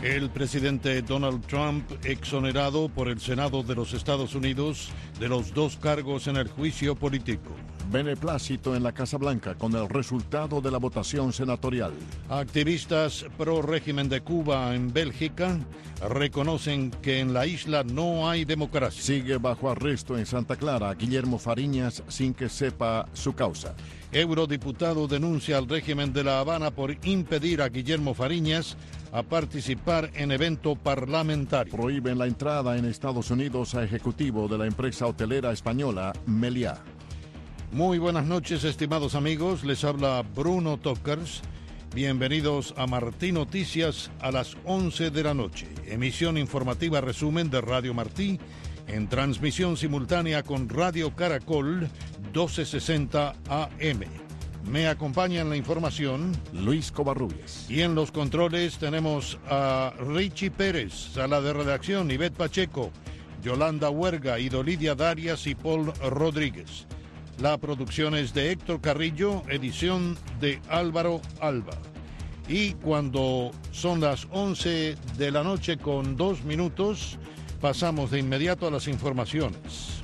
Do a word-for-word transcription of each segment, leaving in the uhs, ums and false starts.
El presidente Donald Trump exonerado por el Senado de los Estados Unidos de los dos cargos en el juicio político. Beneplácito en la Casa Blanca con el resultado de la votación senatorial. Activistas pro régimen de Cuba en Bélgica reconocen que en la isla no hay democracia. Sigue bajo arresto en Santa Clara Guillermo Fariñas sin que sepa su causa. Eurodiputado denuncia al régimen de La Habana por impedir a Guillermo Fariñas a participar en evento parlamentario. Prohíben la entrada en Estados Unidos a ejecutivo de la empresa hotelera española Meliá. Muy buenas noches, estimados amigos. Les habla Bruno Tokers. Bienvenidos a Martí Noticias a las once de la noche. Emisión informativa resumen de Radio Martí en transmisión simultánea con Radio Caracol doce sesenta A M. Me acompaña en la información Luis Covarrubias. Y en los controles tenemos a Richie Pérez, sala de redacción, Ivette Pacheco, Yolanda Huerga, Idolidia Darias y Paul Rodríguez. La producción es de Héctor Carrillo, edición de Álvaro Alba. Y cuando son las once de la noche con dos minutos, pasamos de inmediato a las informaciones.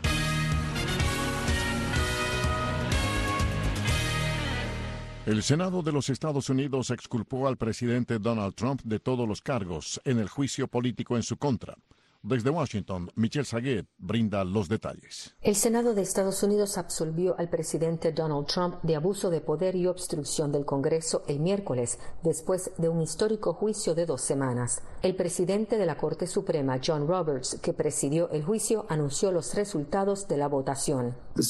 El Senado de los Estados Unidos exculpó al presidente Donald Trump de todos los cargos en el juicio político en su contra. Desde Washington, Michelle Saguet brinda los detalles. El Senado de Estados Unidos absolvió al presidente Donald Trump de abuso de poder y obstrucción del Congreso el miércoles, después de un histórico juicio de dos semanas. El presidente de la Corte Suprema, John Roberts, que presidió el juicio, anunció los resultados de la votación.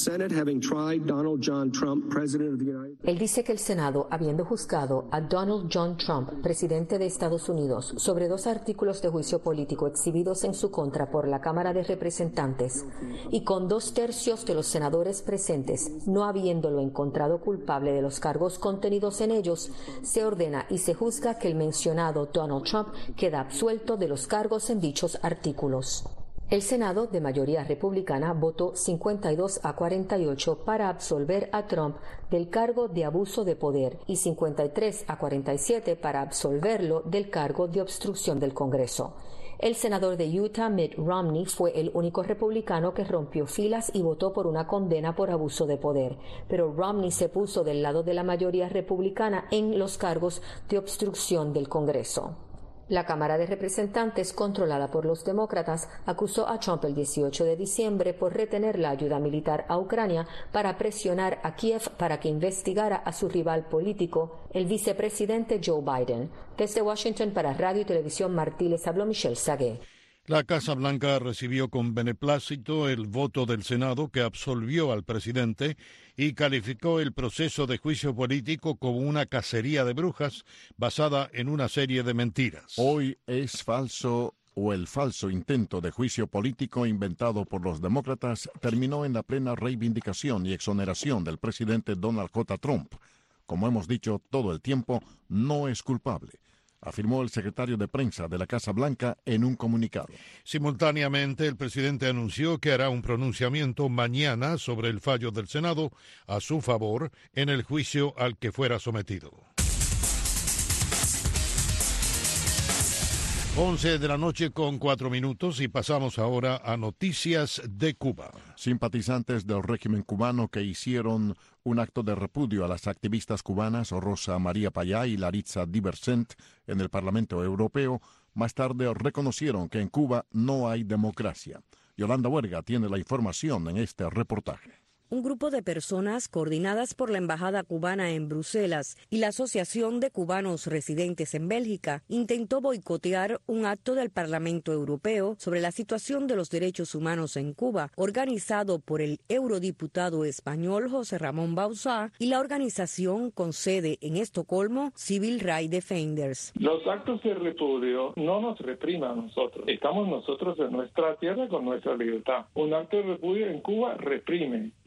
Él dice que el Senado, habiendo juzgado a Donald John Trump, presidente de Estados Unidos, sobre dos artículos de juicio político exhibidos en su contra por la Cámara de Representantes, y con dos tercios de los senadores presentes no habiéndolo encontrado culpable de los cargos contenidos en ellos, se ordena y se juzga que el mencionado Donald Trump queda absuelto de los cargos en dichos artículos. El Senado, de mayoría republicana, votó cincuenta y dos a cuarenta y ocho para absolver a Trump del cargo de abuso de poder y cincuenta y tres a cuarenta y siete para absolverlo del cargo de obstrucción del Congreso. El senador de Utah, Mitt Romney, fue el único republicano que rompió filas y votó por una condena por abuso de poder, pero Romney se puso del lado de la mayoría republicana en los cargos de obstrucción del Congreso. La Cámara de Representantes, controlada por los demócratas, acusó a Trump el dieciocho de diciembre por retener la ayuda militar a Ucrania para presionar a Kiev para que investigara a su rival político, el vicepresidente Joe Biden. Desde Washington para Radio y Televisión Martí les habló Michelle Saguet. La Casa Blanca recibió con beneplácito el voto del Senado que absolvió al presidente y calificó el proceso de juicio político como una cacería de brujas basada en una serie de mentiras. Hoy es falso o el falso intento de juicio político inventado por los demócratas terminó en la plena reivindicación y exoneración del presidente Donald J. Trump. Como hemos dicho todo el tiempo, no es culpable, afirmó el secretario de prensa de la Casa Blanca en un comunicado. Simultáneamente, el presidente anunció que hará un pronunciamiento mañana sobre el fallo del Senado a su favor en el juicio al que fuera sometido. once de la noche con cuatro minutos y pasamos ahora a noticias de Cuba. Simpatizantes del régimen cubano que hicieron un acto de repudio a las activistas cubanas Rosa María Payá y Laritza Diversent en el Parlamento Europeo, más tarde reconocieron que en Cuba no hay democracia. Yolanda Huerga tiene la información en este reportaje. Un grupo de personas coordinadas por la Embajada cubana en Bruselas y la Asociación de Cubanos Residentes en Bélgica intentó boicotear un acto del Parlamento Europeo sobre la situación de los derechos humanos en Cuba, organizado por el eurodiputado español José Ramón Bauzá y la organización con sede en Estocolmo, Civil Rights Defenders. Los actos de repudio no nos repriman a nosotros. Estamos nosotros en nuestra tierra con nuestra libertad. Un acto de repudio en Cuba reprime.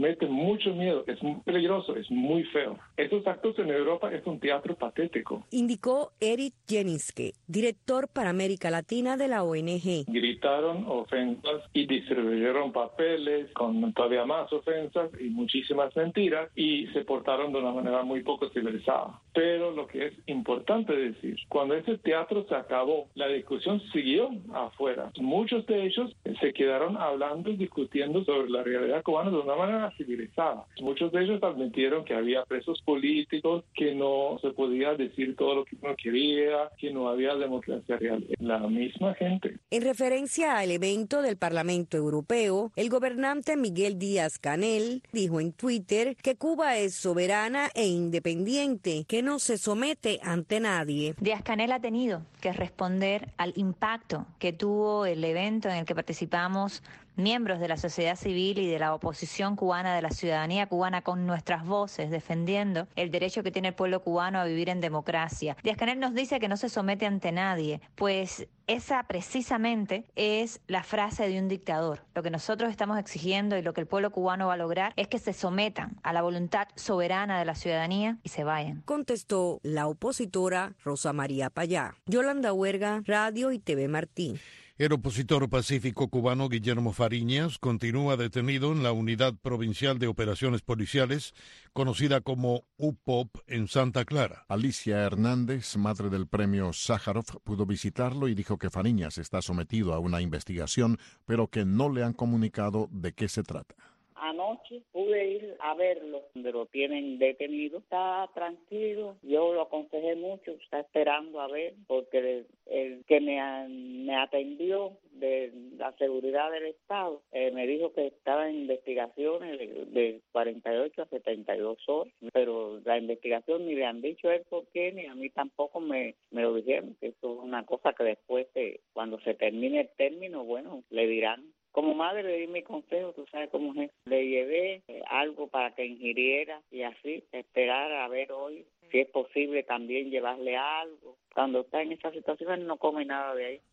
mete mucho miedo, es muy peligroso, es muy feo. Estos actos en Europa es un teatro patético. Indicó Eric Jeniske, director para América Latina de la O N G. Gritaron ofensas y distribuyeron papeles con todavía más ofensas y muchísimas mentiras y se portaron de una manera muy poco civilizada. Pero lo que es importante decir, cuando ese teatro se acabó, la discusión siguió afuera. Muchos de ellos se quedaron hablando y discutiendo sobre la realidad cubana de una manera civilizada. Muchos de ellos admitieron que había presos políticos, que no se podía decir todo lo que uno quería, que no había democracia real. La misma gente. En referencia al evento del Parlamento Europeo, el gobernante Miguel Díaz-Canel dijo en Twitter que Cuba es soberana e independiente, que no se somete ante nadie. Díaz-Canel ha tenido que responder al impacto que tuvo el evento en el que participamos miembros de la sociedad civil y de la oposición cubana, de la ciudadanía cubana, con nuestras voces defendiendo el derecho que tiene el pueblo cubano a vivir en democracia. Díaz-Canel nos dice que no se somete ante nadie, pues esa precisamente es la frase de un dictador. Lo que nosotros estamos exigiendo y lo que el pueblo cubano va a lograr es que se sometan a la voluntad soberana de la ciudadanía y se vayan. Contestó la opositora Rosa María Payá. Yolanda Huerga, Radio y T V Martín. El opositor pacífico cubano Guillermo Fariñas continúa detenido en la Unidad Provincial de Operaciones Policiales, conocida como U P O P, en Santa Clara. Alicia Hernández, madre del premio Sájarov, pudo visitarlo y dijo que Fariñas está sometido a una investigación, pero que no le han comunicado de qué se trata. Anoche pude ir a verlo, donde lo tienen detenido. Está tranquilo, yo lo aconsejé mucho, está esperando a ver, porque el, el que me, me atendió de la seguridad del Estado eh, me dijo que estaba en investigaciones de, de cuarenta y ocho a setenta y dos horas, pero la investigación ni le han dicho a él por qué, ni a mí tampoco me, me lo dijeron, que eso es una cosa que después, de, cuando se termine el término, bueno, le dirán. Como madre le di mi consejo, tú sabes cómo es. Le llevé eh, algo para que ingiriera y así esperar a ver hoy si es posible también llevarle algo. Cuando está en esa situación no come nada de ahí.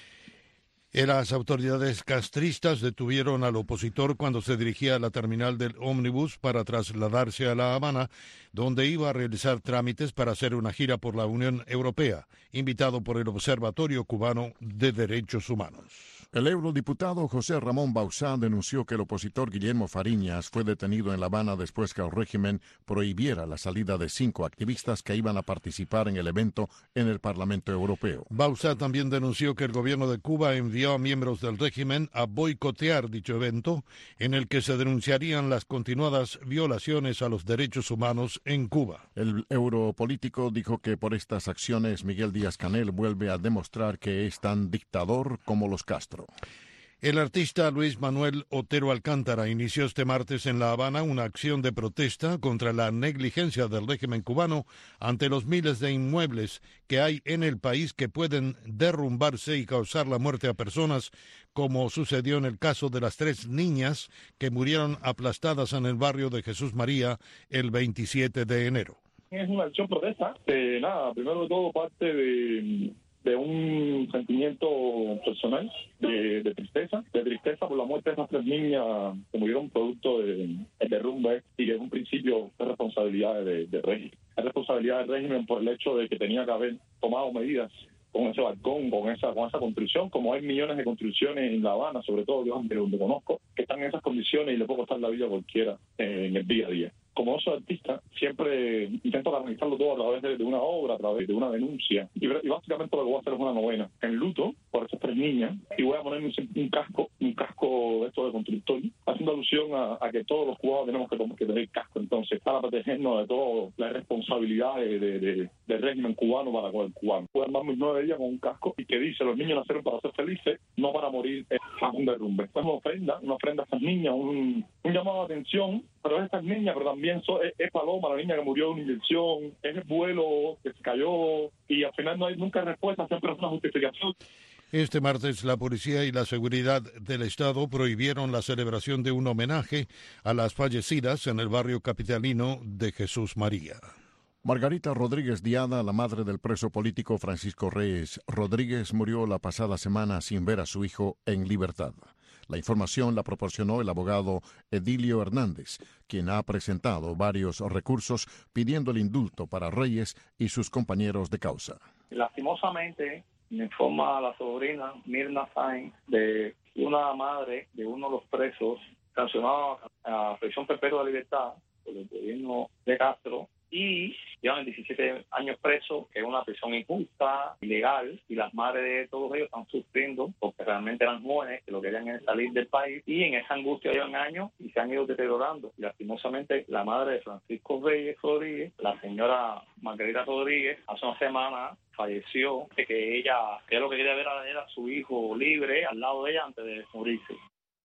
Las autoridades castristas detuvieron al opositor cuando se dirigía a la terminal del ómnibus para trasladarse a La Habana, donde iba a realizar trámites para hacer una gira por la Unión Europea, invitado por el Observatorio Cubano de Derechos Humanos. El eurodiputado José Ramón Bauzá denunció que el opositor Guillermo Fariñas fue detenido en La Habana después que el régimen prohibiera la salida de cinco activistas que iban a participar en el evento en el Parlamento Europeo. Bauzá también denunció que el gobierno de Cuba envió a miembros del régimen a boicotear dicho evento, en el que se denunciarían las continuadas violaciones a los derechos humanos en Cuba. El europolítico dijo que por estas acciones Miguel Díaz-Canel vuelve a demostrar que es tan dictador como los Castro. El artista Luis Manuel Otero Alcántara inició este martes en La Habana una acción de protesta contra la negligencia del régimen cubano ante los miles de inmuebles que hay en el país que pueden derrumbarse y causar la muerte a personas, como sucedió en el caso de las tres niñas que murieron aplastadas en el barrio de Jesús María el veintisiete de enero. Es una acción protesta, eh, nada, primero de todo parte de... de un sentimiento personal, de, de tristeza, de tristeza por la muerte de esas tres niñas que murieron producto del de derrumbe y que en un principio es responsabilidad del de régimen. Es responsabilidad del régimen por el hecho de que tenía que haber tomado medidas con ese balcón, con esa con esa construcción, como hay millones de construcciones en La Habana, sobre todo yo donde, donde conozco, que están en esas condiciones y le puede costar la vida a cualquiera eh, en el día a día. Como soy artista, siempre intento canalizarlo todo a través de, de una obra, a través de una denuncia. Y, y básicamente lo que voy a hacer es una novena en luto por esas tres niñas. Y voy a ponerme un, un casco, un casco de esto de constructor, haciendo alusión a, a que todos los cubanos tenemos que, que tener casco. Entonces, para protegernos de todas las responsabilidades de, de, del régimen cubano para con el cubano. Voy a andar mis nueve días con un casco y que dice, los niños nacieron para ser felices, no para morir en un derrumbe. Es una ofrenda, una ofrenda a estas niñas, un, un llamado de atención, pero es estas niñas, pero también so, es, es Paloma, la niña que murió de una inyección, es el vuelo que se cayó y al final no hay nunca respuesta, siempre es una justificación. Este martes la policía y la seguridad del Estado prohibieron la celebración de un homenaje a las fallecidas en el barrio capitalino de Jesús María. Margarita Rodríguez Diada, la madre del preso político Francisco Reyes Rodríguez, murió la pasada semana sin ver a su hijo en libertad. La información la proporcionó el abogado Edilio Hernández, quien ha presentado varios recursos pidiendo el indulto para Reyes y sus compañeros de causa. Lastimosamente, me informa la sobrina Mirna Sainz de una madre de uno de los presos sancionado a prisión perpetua de libertad por el gobierno de Castro y llevan diecisiete años presos, que es una prisión injusta, ilegal, y las madres de todos ellos están sufriendo porque realmente eran jóvenes que lo que querían es salir del país y en esa angustia llevan años y se han ido deteriorando. Y lastimosamente la madre de Francisco Reyes Rodríguez, la señora Margarita Rodríguez, hace una semana falleció, de que ella, que lo que quería ver era a su hijo libre al lado de ella antes de morirse.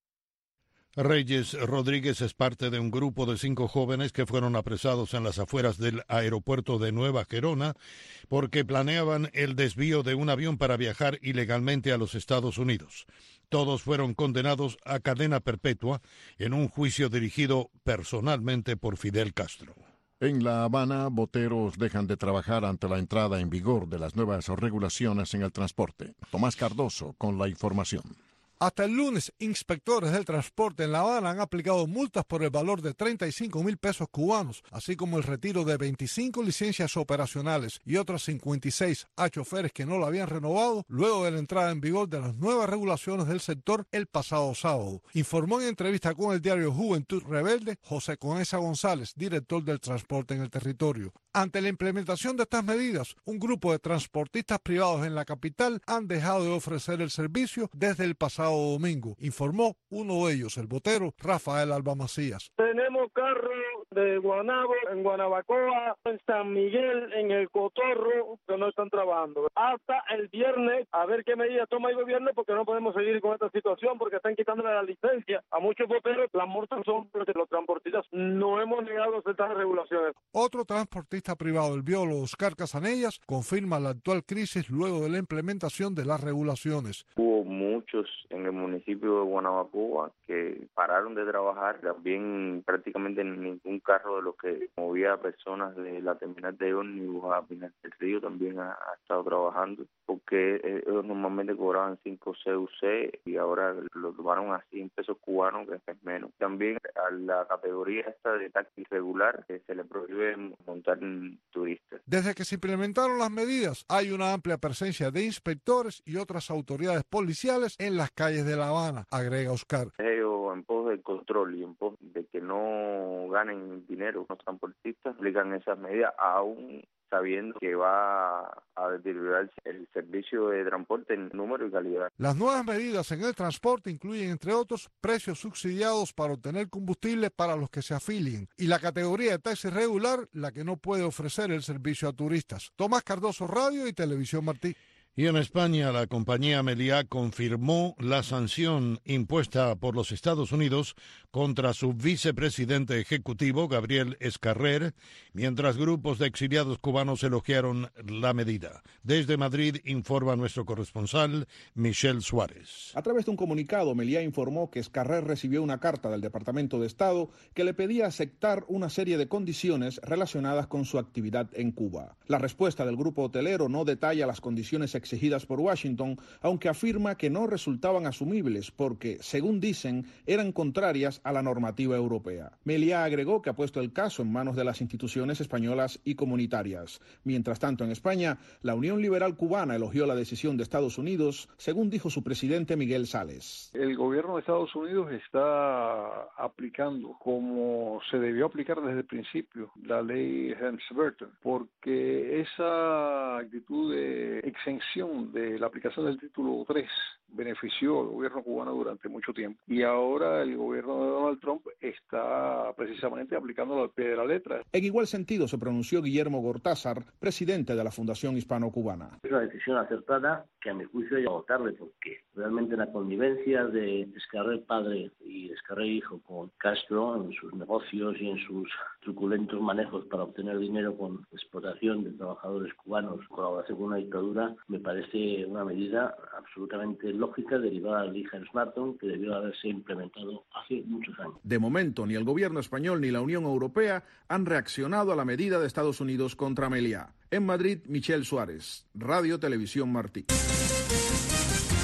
Reyes Rodríguez es parte de un grupo de cinco jóvenes que fueron apresados en las afueras del aeropuerto de Nueva Gerona porque planeaban el desvío de un avión para viajar ilegalmente a los Estados Unidos. Todos fueron condenados a cadena perpetua en un juicio dirigido personalmente por Fidel Castro. En La Habana, boteros dejan de trabajar ante la entrada en vigor de las nuevas regulaciones en el transporte. Tomás Cardoso con la información. Hasta el lunes, inspectores del transporte en La Habana han aplicado multas por el valor de treinta y cinco mil pesos cubanos, así como el retiro de veinticinco licencias operacionales y otras cincuenta y seis a choferes que no la habían renovado luego de la entrada en vigor de las nuevas regulaciones del sector el pasado sábado. Informó en entrevista con el diario Juventud Rebelde José Conesa González, director del transporte en el territorio. Ante la implementación de estas medidas, un grupo de transportistas privados en la capital han dejado de ofrecer el servicio desde el pasado domingo, informó uno de ellos, el botero Rafael Alba Macías. Tenemos carros de Guanabo, en Guanabacoa, en San Miguel, en El Cotorro, que no están trabajando. Hasta el viernes, a ver qué medidas toma el gobierno, porque no podemos seguir con esta situación, porque están quitándole la licencia a muchos boteros. Las multas son porque los transportistas no hemos negado a estas regulaciones. Otro transportista privado, el biólogo Oscar Casanellas, confirma la actual crisis luego de la implementación de las regulaciones. Hubo muchos en el municipio de Guanabacoa que pararon de trabajar, también prácticamente ningún carro de los que movía a personas de la terminal de ómnibus a Pinar del Río también ha, ha estado trabajando, porque ellos normalmente cobraban cinco C U C y ahora lo tomaron a cien pesos cubanos, que es menos. También a la categoría esta de taxi regular que se le prohíbe montar turistas. Desde que se implementaron las medidas, hay una amplia presencia de inspectores y otras autoridades policiales en las calles de La Habana, agrega Oscar. Ellos, en pos del control y en pos de que no ganen dinero los transportistas, aplican esas medidas aún sabiendo que va a deteriorar el servicio de transporte en número y calidad. Las nuevas medidas en el transporte incluyen, entre otros, precios subsidiados para obtener combustible para los que se afilien y la categoría de taxi regular, la que no puede ofrecer el servicio a turistas. Tomás Cardoso, Radio y Televisión Martí. Y en España, la compañía Meliá confirmó la sanción impuesta por los Estados Unidos contra su vicepresidente ejecutivo, Gabriel Escarrer, mientras grupos de exiliados cubanos elogiaron la medida. Desde Madrid informa nuestro corresponsal, Michel Suárez. A través de un comunicado, Meliá informó que Escarrer recibió una carta del Departamento de Estado que le pedía aceptar una serie de condiciones relacionadas con su actividad en Cuba. La respuesta del grupo hotelero no detalla las condiciones exigidas por Washington, aunque afirma que no resultaban asumibles porque, según dicen, eran contrarias a la normativa europea. Meliá agregó que ha puesto el caso en manos de las instituciones españolas y comunitarias. Mientras tanto, en España, la Unión Liberal Cubana elogió la decisión de Estados Unidos, según dijo su presidente Miguel Sales. El gobierno de Estados Unidos está aplicando, como se debió aplicar desde el principio, la ley Helms-Burton, porque esa actitud de exención de la aplicación del título tres benefició al gobierno cubano durante mucho tiempo. Y ahora el gobierno de Donald Trump está precisamente aplicándolo al pie de la letra. En igual sentido se pronunció Guillermo Gortázar, presidente de la Fundación Hispano-Cubana. Es una decisión acertada que a mi juicio ha llegado tarde, porque realmente la connivencia de Escarrer padre y Escarrer hijo con Castro en sus negocios y en sus truculentos manejos para obtener dinero con explotación de trabajadores cubanos, colaboración con una dictadura, me parece una medida absolutamente lógica derivada de la ley Helms-Burton que debió haberse implementado hace muchos años. De momento, ni el gobierno español ni la Unión Europea han reaccionado a la medida de Estados Unidos contra Meliá. En Madrid, Michel Suárez, Radio Televisión Martí.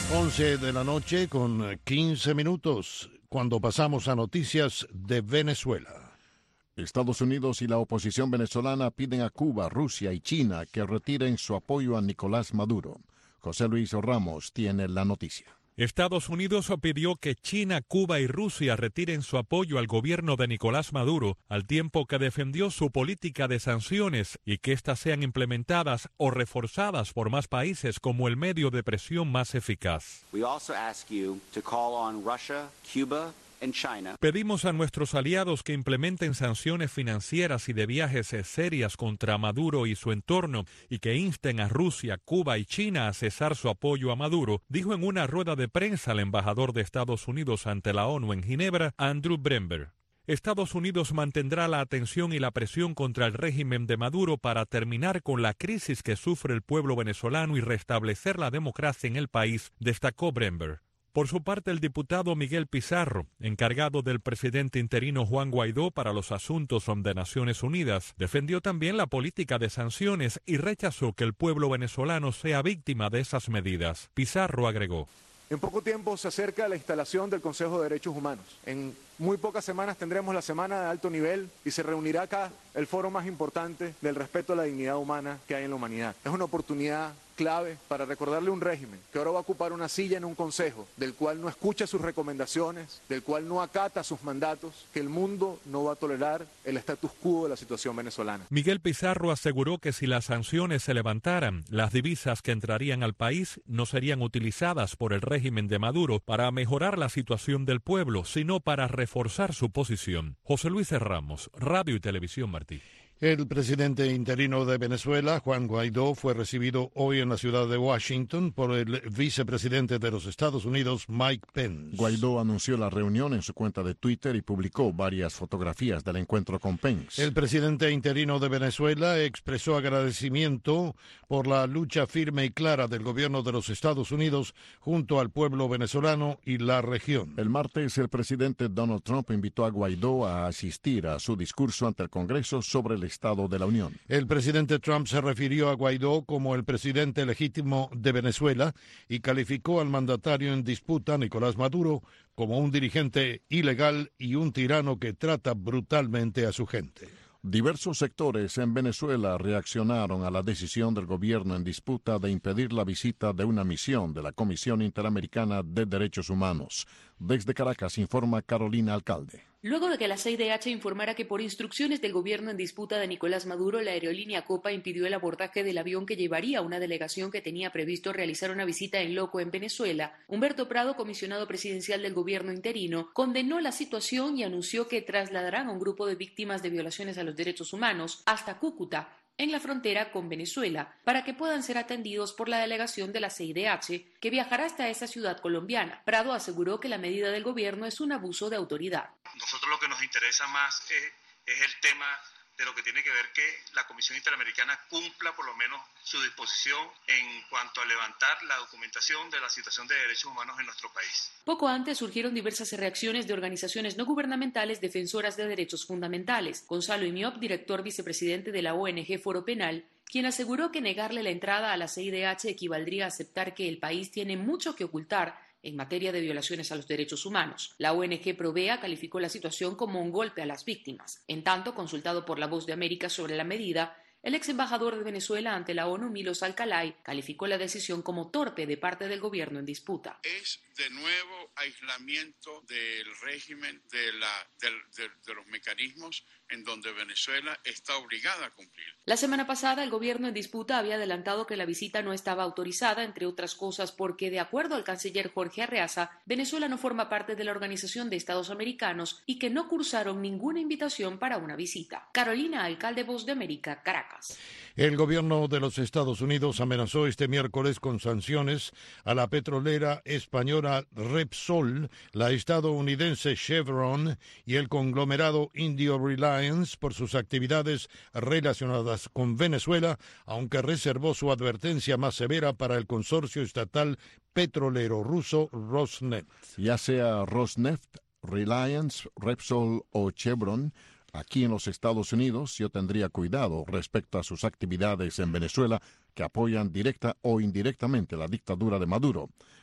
once de la noche con quince minutos, cuando pasamos a noticias de Venezuela. Estados Unidos y la oposición venezolana piden a Cuba, Rusia y China que retiren su apoyo a Nicolás Maduro. José Luis Ramos tiene la noticia. Estados Unidos pidió que China, Cuba y Rusia retiren su apoyo al gobierno de Nicolás Maduro, al tiempo que defendió su política de sanciones y que éstas sean implementadas o reforzadas por más países como el medio de presión más eficaz. We also ask you to call on Russia, Cuba, Pedimos a nuestros aliados que implementen sanciones financieras y de viajes serias contra Maduro y su entorno y que insten a Rusia, Cuba y China a cesar su apoyo a Maduro, dijo en una rueda de prensa el embajador de Estados Unidos ante la ONU en Ginebra, Andrew Brember. Estados Unidos mantendrá la atención y la presión contra el régimen de Maduro para terminar con la crisis que sufre el pueblo venezolano y restablecer la democracia en el país, destacó Brember. Por su parte, el diputado Miguel Pizarro, encargado del presidente interino Juan Guaidó para los asuntos de Naciones Unidas, defendió también la política de sanciones y rechazó que el pueblo venezolano sea víctima de esas medidas. Pizarro agregó: En poco tiempo se acerca la instalación del Consejo de Derechos Humanos. En muy pocas semanas tendremos la semana de alto nivel y se reunirá acá el foro más importante del respeto a la dignidad humana que hay en la humanidad. Es una oportunidad clave para recordarle a un régimen que ahora va a ocupar una silla en un consejo, del cual no escucha sus recomendaciones, del cual no acata sus mandatos, que el mundo no va a tolerar el status quo de la situación venezolana. Miguel Pizarro aseguró que si las sanciones se levantaran, las divisas que entrarían al país no serían utilizadas por el régimen de Maduro para mejorar la situación del pueblo, sino para reforzar su posición. José Luis Ramos, Radio y Televisión Martí. El presidente interino de Venezuela, Juan Guaidó, fue recibido hoy en la ciudad de Washington por el vicepresidente de los Estados Unidos, Mike Pence. Guaidó anunció la reunión en su cuenta de Twitter y publicó varias fotografías del encuentro con Pence. El presidente interino de Venezuela expresó agradecimiento por la lucha firme y clara del gobierno de los Estados Unidos junto al pueblo venezolano y la región. El martes, el presidente Donald Trump invitó a Guaidó a asistir a su discurso ante el Congreso sobre el Estado de la Unión. El presidente Trump se refirió a Guaidó como el presidente legítimo de Venezuela y calificó al mandatario en disputa, Nicolás Maduro, como un dirigente ilegal y un tirano que trata brutalmente a su gente. Diversos sectores en Venezuela reaccionaron a la decisión del gobierno en disputa de impedir la visita de una misión de la Comisión Interamericana de Derechos Humanos. Desde Caracas informa Carolina Alcalde. Luego de que la C I D H informara que por instrucciones del gobierno en disputa de Nicolás Maduro, la aerolínea Copa impidió el abordaje del avión que llevaría a una delegación que tenía previsto realizar una visita en loco en Venezuela, Humberto Prado, comisionado presidencial del gobierno interino, condenó la situación y anunció que trasladarán a un grupo de víctimas de violaciones a los derechos humanos hasta Cúcuta, en la frontera con Venezuela, para que puedan ser atendidos por la delegación de la C I D H, que viajará hasta esa ciudad colombiana. Prado aseguró que la medida del gobierno es un abuso de autoridad. Nosotros lo que nos interesa más es, es el tema de lo que tiene que ver que la Comisión Interamericana cumpla por lo menos su disposición en cuanto a levantar la documentación de la situación de derechos humanos en nuestro país. Poco antes surgieron diversas reacciones de organizaciones no gubernamentales defensoras de derechos fundamentales. Gonzalo Imiop, director vicepresidente de la O N G Foro Penal, quien aseguró que negarle la entrada a la C I D H equivaldría a aceptar que el país tiene mucho que ocultar en materia de violaciones a los derechos humanos. La O N G Provea calificó la situación como un golpe a las víctimas. En tanto, consultado por La Voz de América sobre la medida, el ex embajador de Venezuela ante la ONU, Milos Alcalay, calificó la decisión como torpe de parte del gobierno en disputa. Es de nuevo aislamiento del régimen, de, la, de, de, de los mecanismos en donde Venezuela está obligada a cumplir. La semana pasada, el gobierno en disputa había adelantado que la visita no estaba autorizada, entre otras cosas porque, de acuerdo al canciller Jorge Arreaza, Venezuela no forma parte de la Organización de Estados Americanos y que no cursaron ninguna invitación para una visita. Carolina Alcalde, Voz de América, Caracas. El gobierno de los Estados Unidos amenazó este miércoles con sanciones a la petrolera española Repsol, la estadounidense Chevron y el conglomerado indio Reliance por sus actividades relacionadas con Venezuela, aunque reservó su advertencia más severa para el consorcio estatal petrolero ruso Rosneft. Ya sea Rosneft, Reliance, Repsol o Chevron, aquí en los Estados Unidos yo tendría cuidado respecto a sus actividades en Venezuela que apoyan directa o indirectamente la dictadura de Maduro.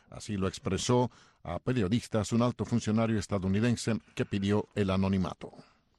Así lo expresó a periodistas un alto funcionario estadounidense que pidió el anonimato.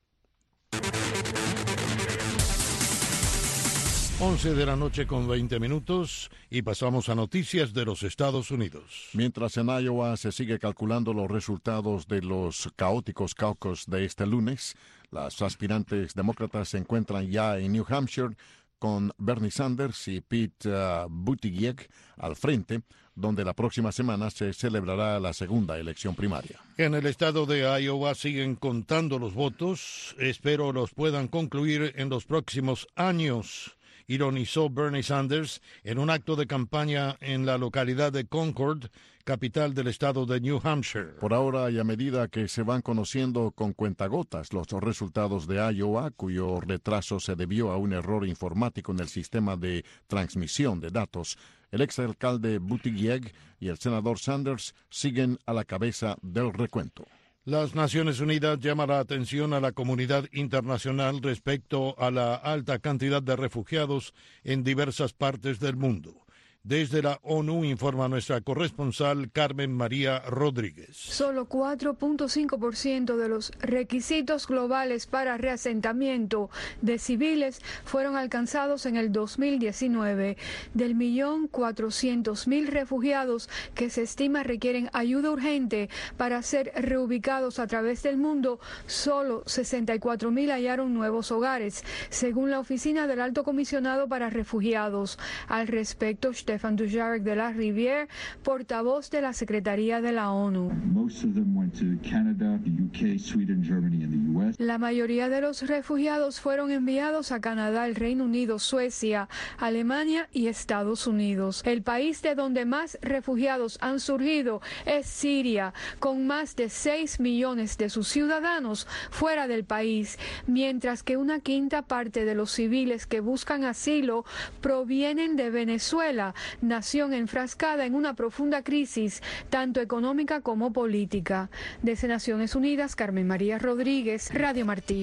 once de la noche con veinte minutos y pasamos a noticias de los Estados Unidos. Mientras en Iowa se sigue calculando los resultados de los caóticos caucus de este lunes, las aspirantes demócratas se encuentran ya en New Hampshire con Bernie Sanders y Pete uh, Buttigieg al frente, donde la próxima semana se celebrará la segunda elección primaria. En el estado de Iowa siguen contando los votos. Espero los puedan concluir en los próximos años, ironizó Bernie Sanders en un acto de campaña en la localidad de Concord, capital del estado de New Hampshire. Por ahora, y a medida que se van conociendo con cuentagotas los resultados de Iowa, cuyo retraso se debió a un error informático en el sistema de transmisión de datos, el exalcalde Buttigieg y el senador Sanders siguen a la cabeza del recuento. Las Naciones Unidas llaman la atención a la comunidad internacional respecto a la alta cantidad de refugiados en diversas partes del mundo. Desde la ONU informa nuestra corresponsal Carmen María Rodríguez. Solo cuatro punto cinco por ciento de los requisitos globales para reasentamiento de civiles fueron alcanzados en el dos mil diecinueve. Del millón cuatrocientos mil refugiados que se estima requieren ayuda urgente para ser reubicados a través del mundo, solo sesenta y cuatro mil hallaron nuevos hogares, según la Oficina del Alto Comisionado para Refugiados. Al respecto, Stefan Dujarric de la Rivière, portavoz de la Secretaría de la ONU. La mayoría de los refugiados fueron enviados a Canadá, el Reino Unido, Suecia, Alemania y Estados Unidos. El país de donde más refugiados han surgido es Siria, con más de seis millones de sus ciudadanos fuera del país, mientras que una quinta parte de los civiles que buscan asilo provienen de Venezuela, nación enfrascada en una profunda crisis, tanto económica como política. Desde Naciones Unidas, Carmen María Rodríguez, Radio Martí.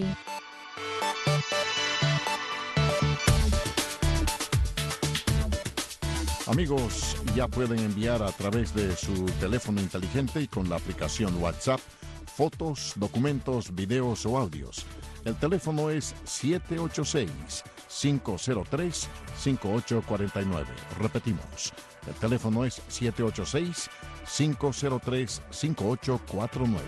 Amigos, ya pueden enviar a través de su teléfono inteligente y con la aplicación WhatsApp fotos, documentos, videos o audios. El teléfono es siete ocho seis, cinco cero tres, cinco ocho cuatro nueve. Repetimos, el teléfono es siete ocho seis, cinco cero tres, cinco ocho cuatro nueve.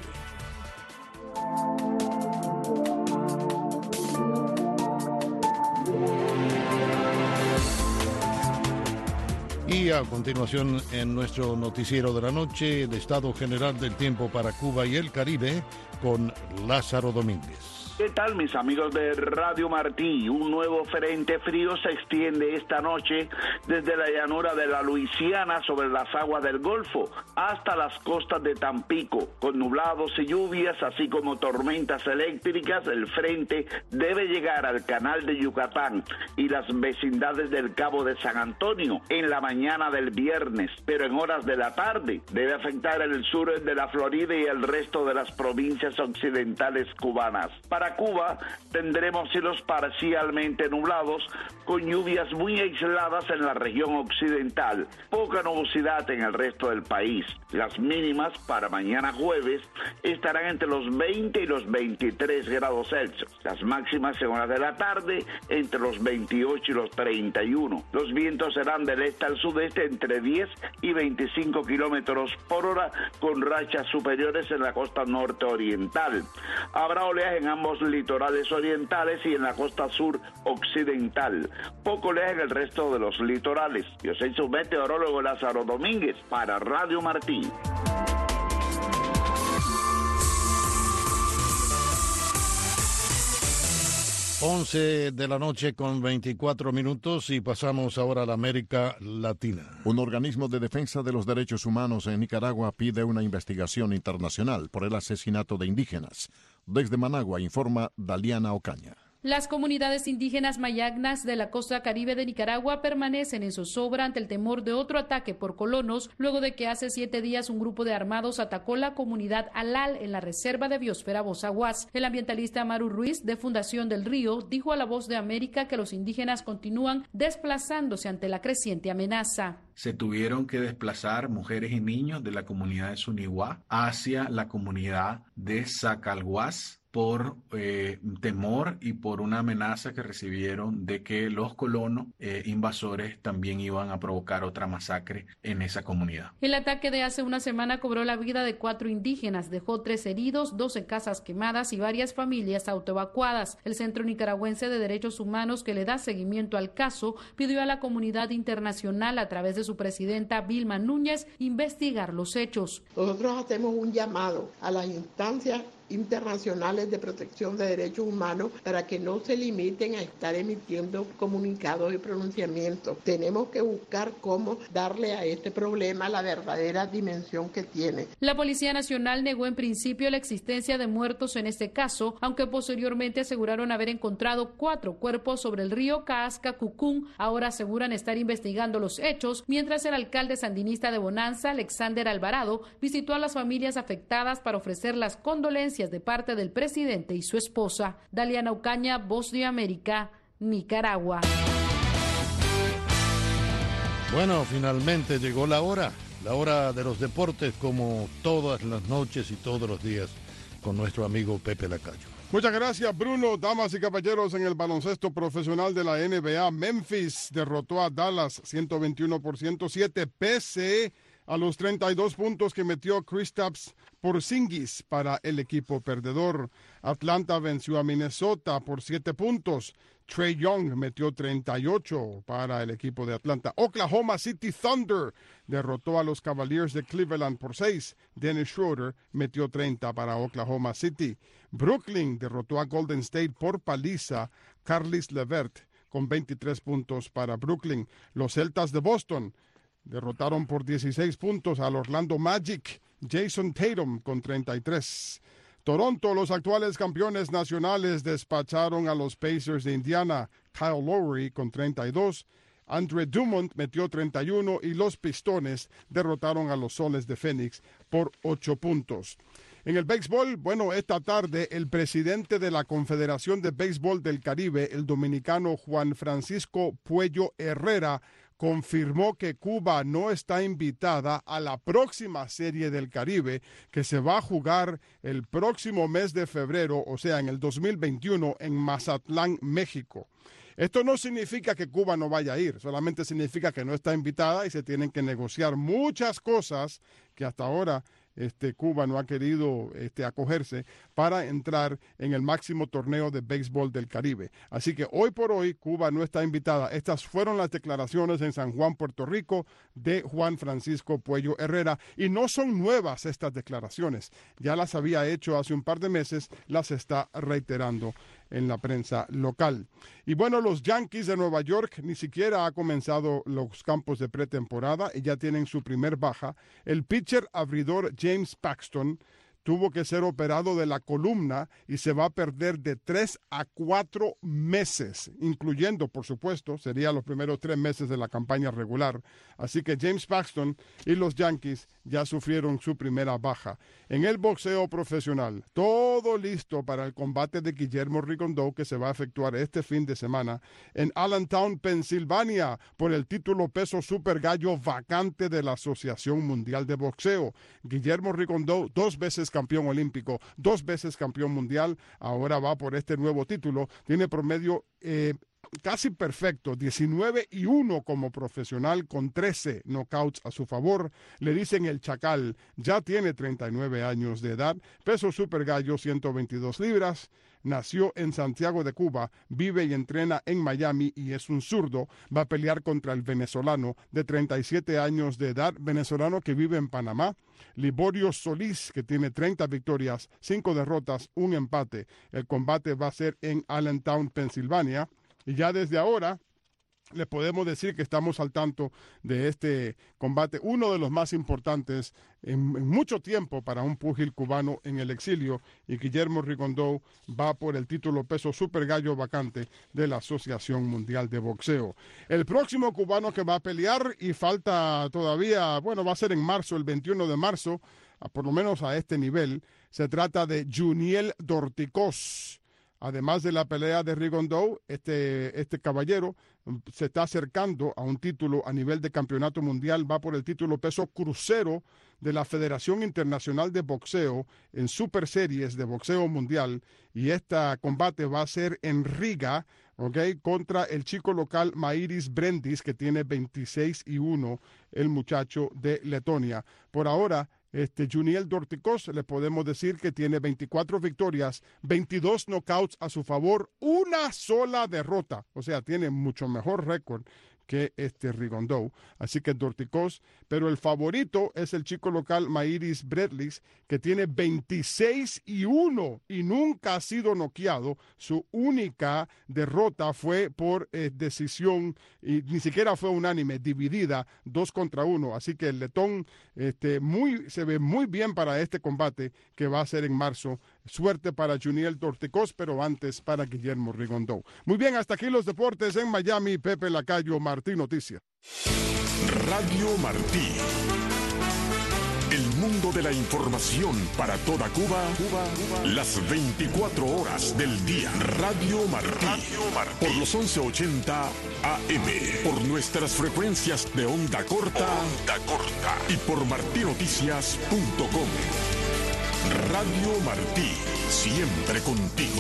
Y a continuación, en nuestro noticiero de la noche, el estado general del tiempo para Cuba y el Caribe con Lázaro Domínguez. ¿Qué tal, mis amigos de Radio Martí? Un nuevo frente frío se extiende esta noche desde la llanura de la Luisiana sobre las aguas del Golfo hasta las costas de Tampico. Con nublados y lluvias, así como tormentas eléctricas, el frente debe llegar al canal de Yucatán y las vecindades del Cabo de San Antonio en la mañana del viernes, pero en horas de la tarde debe afectar el sur de la Florida y el resto de las provincias occidentales cubanas. Para Cuba tendremos cielos parcialmente nublados con lluvias muy aisladas en la región occidental, poca nubosidad en el resto del país. Las mínimas para mañana jueves estarán entre los veinte y los veintitrés grados Celsius, las máximas en horas de la tarde entre los veintiocho y los treinta y uno. Los vientos serán del este al sudeste entre diez y veinticinco kilómetros por hora con rachas superiores en la costa norte oriental. Habrá oleaje en ambos litorales orientales y en la costa sur occidental. Poco oleaje en el resto de los litorales. Yo soy su meteorólogo Lázaro Domínguez para Radio Martí. once de la noche con veinticuatro minutos y pasamos ahora a la América Latina. Un organismo de defensa de los derechos humanos en Nicaragua pide una investigación internacional por el asesinato de indígenas. Desde Managua informa Daliana Ocaña. Las comunidades indígenas mayagnas de la costa caribe de Nicaragua permanecen en zozobra ante el temor de otro ataque por colonos, luego de que hace siete días un grupo de armados atacó la comunidad Alal en la reserva de biosfera Bozaguas. El ambientalista Maru Ruiz, de Fundación del Río, dijo a La Voz de América que los indígenas continúan desplazándose ante la creciente amenaza. Se tuvieron que desplazar mujeres y niños de la comunidad de Suniwá hacia la comunidad de Sacalhuás por eh, temor y por una amenaza que recibieron de que los colonos eh, invasores también iban a provocar otra masacre en esa comunidad. El ataque de hace una semana cobró la vida de cuatro indígenas, dejó tres heridos, doce casas quemadas y varias familias autoevacuadas. El Centro Nicaragüense de Derechos Humanos, que le da seguimiento al caso, pidió a la comunidad internacional, a través de su presidenta Vilma Núñez, investigar los hechos. Nosotros hacemos un llamado a las instancias internacionales de protección de derechos humanos para que no se limiten a estar emitiendo comunicados y pronunciamientos. Tenemos que buscar cómo darle a este problema la verdadera dimensión que tiene. La Policía Nacional negó en principio la existencia de muertos en este caso, aunque posteriormente aseguraron haber encontrado cuatro cuerpos sobre el río Caasca-Cucún. Ahora aseguran estar investigando los hechos, mientras el alcalde sandinista de Bonanza, Alexander Alvarado, visitó a las familias afectadas para ofrecer las condolencias de parte del presidente y su esposa. Daliana Ocaña, Voz de América, Nicaragua. Bueno, finalmente llegó la hora, la hora de los deportes, como todas las noches y todos los días, con nuestro amigo Pepe Lacayo. Muchas gracias, Bruno. Damas y caballeros, en el baloncesto profesional de la N B A, Memphis derrotó a Dallas ciento veintiuno por ciento siete, pese a los treinta y dos puntos que metió Kristaps Porzingis para el equipo perdedor. Atlanta venció a Minnesota por siete puntos. Trae Young metió treinta y ocho para el equipo de Atlanta. Oklahoma City Thunder derrotó a los Cavaliers de Cleveland por seis. Dennis Schroeder metió treinta para Oklahoma City. Brooklyn derrotó a Golden State por paliza. Caris LeVert con veintitrés puntos para Brooklyn. Los Celtas de Boston derrotaron por dieciséis puntos al Orlando Magic. Jason Tatum con treinta y tres. Toronto, los actuales campeones nacionales, despacharon a los Pacers de Indiana. Kyle Lowry con treinta y dos. Andre Drummond metió treinta y uno y los Pistones derrotaron a los Soles de Phoenix por ocho puntos. En el béisbol, bueno, esta tarde el presidente de la Confederación de Béisbol del Caribe, el dominicano Juan Francisco Puello Herrera, confirmó que Cuba no está invitada a la próxima Serie del Caribe, que se va a jugar el próximo mes de febrero, o sea, en el dos mil veintiuno, en Mazatlán, México. Esto no significa que Cuba no vaya a ir, solamente significa que no está invitada y se tienen que negociar muchas cosas que hasta ahora Este, Cuba no ha querido este, acogerse para entrar en el máximo torneo de béisbol del Caribe. Así que hoy por hoy Cuba no está invitada. Estas fueron las declaraciones en San Juan, Puerto Rico, de Juan Francisco Puello Herrera. Y no son nuevas estas declaraciones. Ya las había hecho hace un par de meses, las está reiterando en la prensa local. Y bueno, los Yankees de Nueva York ni siquiera ha comenzado los campos de pretemporada y ya tienen su primer baja. El pitcher abridor James Paxton tuvo que ser operado de la columna y se va a perder de tres a cuatro meses, incluyendo, por supuesto, serían los primeros tres meses de la campaña regular. Así que James Paxton y los Yankees ya sufrieron su primera baja. En el boxeo profesional, todo listo para el combate de Guillermo Rigondeaux, que se va a efectuar este fin de semana en Allentown, Pensilvania, por el título peso super gallo vacante de la Asociación Mundial de Boxeo. Guillermo Rigondeaux, dos veces campeón olímpico, dos veces campeón mundial, ahora va por este nuevo título, tiene promedio eh, casi perfecto, diecinueve y uno como profesional con trece knockouts a su favor. Le dicen el Chacal, ya tiene treinta y nueve años de edad, peso super gallo ciento veintidós libras, nació en Santiago de Cuba, vive y entrena en Miami y es un zurdo. Va a pelear contra el venezolano de treinta y siete años de edad, venezolano que vive en Panamá, Liborio Solís, que tiene treinta victorias, cinco derrotas, un empate. El combate va a ser en Allentown, Pensilvania. Y ya desde ahora, les podemos decir que estamos al tanto de este combate, uno de los más importantes en, en mucho tiempo para un púgil cubano en el exilio, y Guillermo Rigondeaux va por el título peso super gallo vacante de la Asociación Mundial de Boxeo. El próximo cubano que va a pelear, y falta todavía, bueno, va a ser en marzo, el veintiuno de marzo, por lo menos a este nivel, se trata de Juniel Dorticós. Además de la pelea de Rigondeaux, este, este caballero se está acercando a un título a nivel de campeonato mundial, va por el título peso crucero de la Federación Internacional de Boxeo en Super Series de Boxeo Mundial, y este combate va a ser en Riga, okay, contra el chico local Mairis Brendis, que tiene veintiséis y uno, el muchacho de Letonia. Por ahora, Este Juniel Dorticós, le podemos decir que tiene veinticuatro victorias, veintidós knockouts a su favor, una sola derrota. O sea, tiene mucho mejor récord que este Rigondeaux. Así que Dorticós, pero el favorito es el chico local Mairis Bredlis, que tiene veintiséis y uno y nunca ha sido noqueado. Su única derrota fue por eh, decisión, y ni siquiera fue unánime, dividida, dos contra uno. Así que el letón este, muy, se ve muy bien para este combate que va a ser en marzo. Suerte para Juniel Dorticós, pero antes para Guillermo Rigondeaux. Muy bien, hasta aquí los deportes en Miami. Pepe Lacayo, Martí Noticias. Radio Martí. El mundo de la información para toda Cuba, Cuba, Cuba. Las veinticuatro horas del día. Radio Martí. Radio Martí. Por los once ochenta A M. Por nuestras frecuencias de onda corta. Onda corta. Y por martí noticias punto com. Radio Martí, siempre contigo.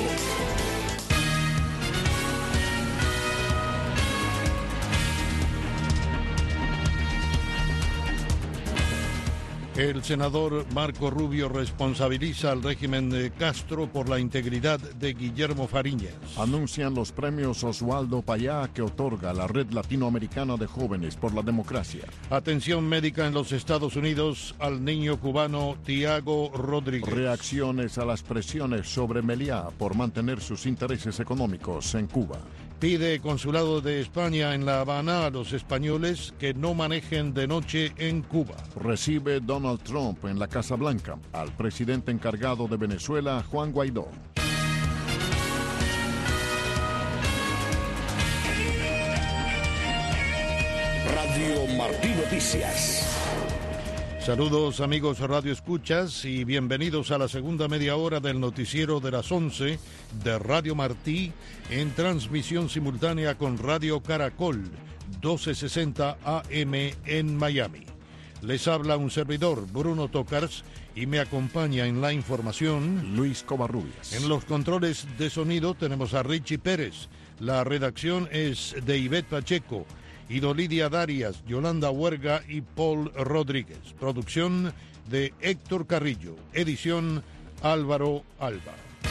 El senador Marco Rubio responsabiliza al régimen de Castro por la integridad de Guillermo Fariñas. Anuncian los premios Oswaldo Payá que otorga la Red Latinoamericana de Jóvenes por la Democracia. Atención médica en los Estados Unidos al niño cubano Tiago Rodríguez. Reacciones a las presiones sobre Meliá por mantener sus intereses económicos en Cuba. Pide Consulado de España en La Habana a los españoles que no manejen de noche en Cuba. Recibe Donald Trump en la Casa Blanca al presidente encargado de Venezuela, Juan Guaidó. Radio Martí Noticias. Saludos amigos Radio Escuchas y bienvenidos a la segunda media hora del noticiero de las once de Radio Martí en transmisión simultánea con Radio Caracol doce sesenta A M en Miami. Les habla un servidor, Bruno Tocars, y me acompaña en la información Luis Covarrubias. En los controles de sonido tenemos a Richie Pérez. La redacción es de Ivette Pacheco, Idolidia Darias, Yolanda Huerga y Paul Rodríguez. Producción de Héctor Carrillo. Edición Álvaro Alba.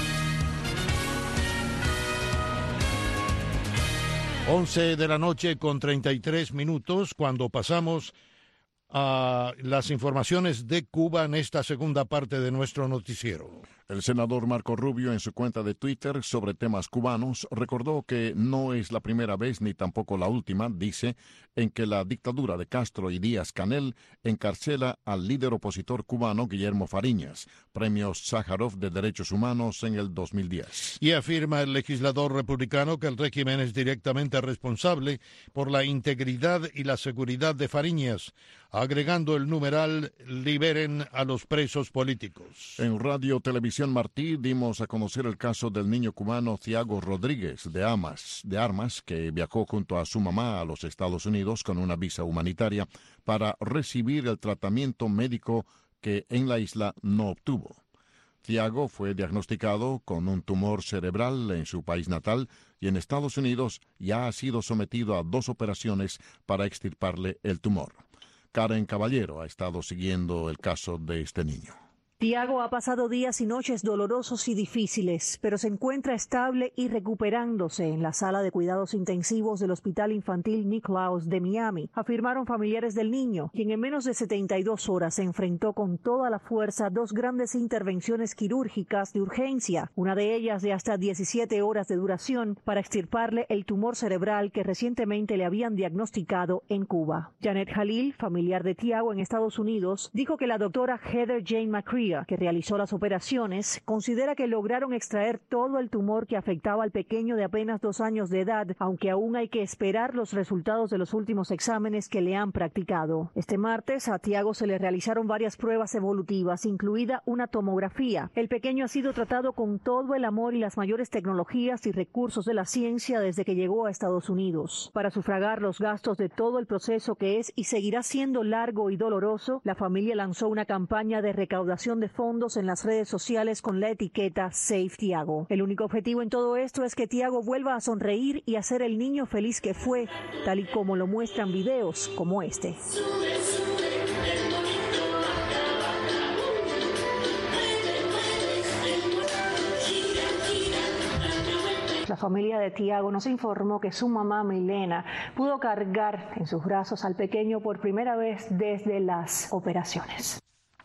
once de la noche con treinta y tres minutos cuando pasamos a las informaciones de Cuba en esta segunda parte de nuestro noticiero. El senador Marco Rubio, en su cuenta de Twitter sobre temas cubanos, recordó que no es la primera vez ni tampoco la última, dice, en que la dictadura de Castro y Díaz-Canel encarcela al líder opositor cubano Guillermo Fariñas, premio Sájarov de Derechos Humanos en el dos mil diez. Y afirma el legislador republicano que el régimen es directamente responsable por la integridad y la seguridad de Fariñas, agregando el numeral liberen a los presos políticos. En Radio Televisión Martí dimos a conocer el caso del niño cubano Tiago Rodríguez de Armas, de Armas, que viajó junto a su mamá a los Estados Unidos con una visa humanitaria para recibir el tratamiento médico que en la isla no obtuvo. Tiago fue diagnosticado con un tumor cerebral en su país natal y en Estados Unidos ya ha sido sometido a dos operaciones para extirparle el tumor. Karen Caballero ha estado siguiendo el caso de este niño. Tiago ha pasado días y noches dolorosos y difíciles, pero se encuentra estable y recuperándose en la sala de cuidados intensivos del Hospital Infantil Nicklaus de Miami, afirmaron familiares del niño, quien en menos de setenta y dos horas se enfrentó con toda la fuerza dos grandes intervenciones quirúrgicas de urgencia, una de ellas de hasta diecisiete horas de duración, para extirparle el tumor cerebral que recientemente le habían diagnosticado en Cuba. Janet Jalil, familiar de Tiago en Estados Unidos, dijo que la doctora Heather Jane McCree, que realizó las operaciones, considera que lograron extraer todo el tumor que afectaba al pequeño de apenas dos años de edad, aunque aún hay que esperar los resultados de los últimos exámenes que le han practicado. Este martes a Tiago se le realizaron varias pruebas evolutivas, incluida una tomografía. El pequeño ha sido tratado con todo el amor y las mayores tecnologías y recursos de la ciencia desde que llegó a Estados Unidos. Para sufragar los gastos de todo el proceso que es y seguirá siendo largo y doloroso, la familia lanzó una campaña de recaudación de fondos en las redes sociales con la etiqueta Save Tiago. El único objetivo en todo esto es que Tiago vuelva a sonreír y a ser el niño feliz que fue, tal y como lo muestran videos como este. La familia de Tiago nos informó que su mamá Milena pudo cargar en sus brazos al pequeño por primera vez desde las operaciones.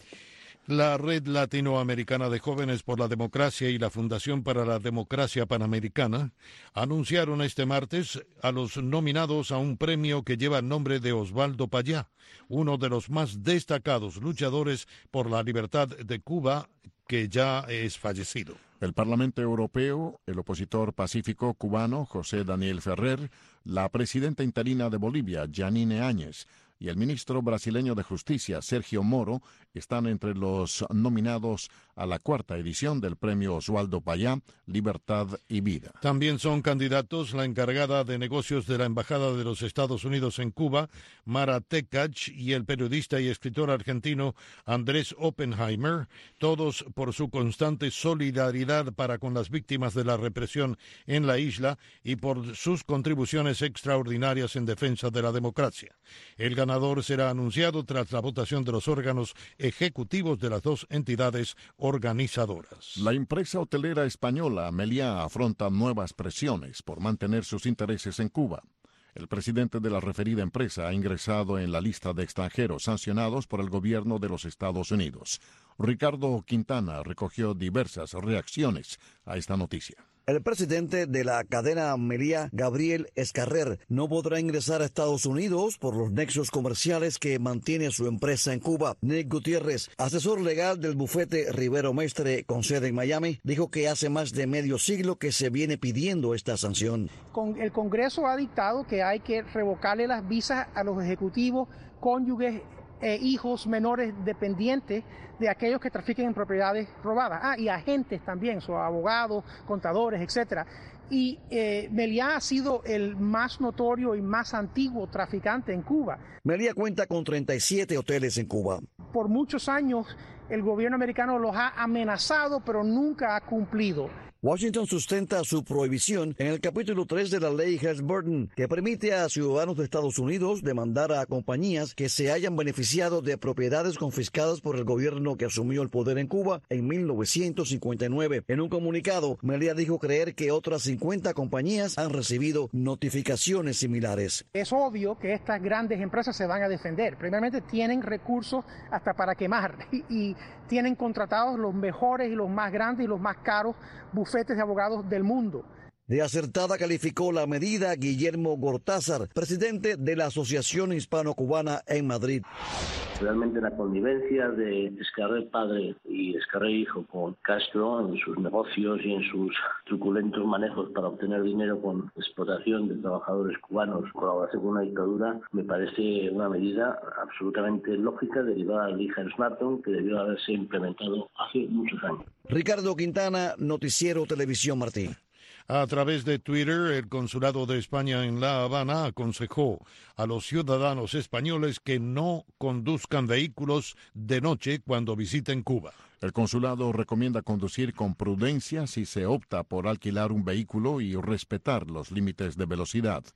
La Red Latinoamericana de Jóvenes por la Democracia y la Fundación para la Democracia Panamericana anunciaron este martes a los nominados a un premio que lleva el nombre de Osvaldo Payá, uno de los más destacados luchadores por la libertad de Cuba, que ya es fallecido. El Parlamento Europeo, el opositor pacífico cubano José Daniel Ferrer, la presidenta interina de Bolivia, Janine Áñez, y el ministro brasileño de Justicia, Sergio Moro, están entre los nominados a la cuarta edición del premio Osvaldo Payá, Libertad y Vida. También son candidatos la encargada de negocios de la Embajada de los Estados Unidos en Cuba, Mara Tekach, y el periodista y escritor argentino Andrés Oppenheimer, todos por su constante solidaridad para con las víctimas de la represión en la isla y por sus contribuciones extraordinarias en defensa de la democracia. El ganador será anunciado tras la votación de los órganos ejecutivos de las dos entidades organizadoras. La empresa hotelera española Meliá afronta nuevas presiones por mantener sus intereses en Cuba. El presidente de la referida empresa ha ingresado en la lista de extranjeros sancionados por el gobierno de los Estados Unidos. Ricardo Quintana recogió diversas reacciones a esta noticia. El presidente de la cadena Meliá, Gabriel Escarrer, no podrá ingresar a Estados Unidos por los nexos comerciales que mantiene su empresa en Cuba. Nick Gutiérrez, asesor legal del bufete Rivero Mestre con sede en Miami, dijo que hace más de medio siglo que se viene pidiendo esta sanción. El Congreso ha dictado que hay que revocarle las visas a los ejecutivos, cónyuges e hijos menores dependientes de aquellos que trafiquen en propiedades robadas. Ah, y agentes también, son abogados, contadores, etcétera. Y eh, Meliá ha sido el más notorio y más antiguo traficante en Cuba. Meliá cuenta con treinta y siete hoteles en Cuba. Por muchos años el gobierno americano los ha amenazado, pero nunca ha cumplido. Washington sustenta su prohibición en el capítulo tres de la ley Helms-Burton, que permite a ciudadanos de Estados Unidos demandar a compañías que se hayan beneficiado de propiedades confiscadas por el gobierno que asumió el poder en Cuba en mil novecientos cincuenta y nueve. En un comunicado, Meliá dijo creer que otras cincuenta compañías han recibido notificaciones similares. Es obvio que estas grandes empresas se van a defender. Primeramente tienen recursos hasta para quemar y, y tienen contratados los mejores y los más grandes y los más caros bufetes de abogados del mundo. De acertada calificó la medida Guillermo Gortázar, presidente de la Asociación Hispano-Cubana en Madrid. Realmente la connivencia de Escarrer padre y Escarrer hijo con Castro en sus negocios y en sus truculentos manejos para obtener dinero con explotación de trabajadores cubanos, colaboración con una dictadura, me parece una medida absolutamente lógica derivada de la ley Helms-Burton que debió haberse implementado hace muchos años. Ricardo Quintana, Noticiero Televisión Martín. A través de Twitter, el Consulado de España en La Habana aconsejó a los ciudadanos españoles que no conduzcan vehículos de noche cuando visiten Cuba. El consulado recomienda conducir con prudencia si se opta por alquilar un vehículo y respetar los límites de velocidad.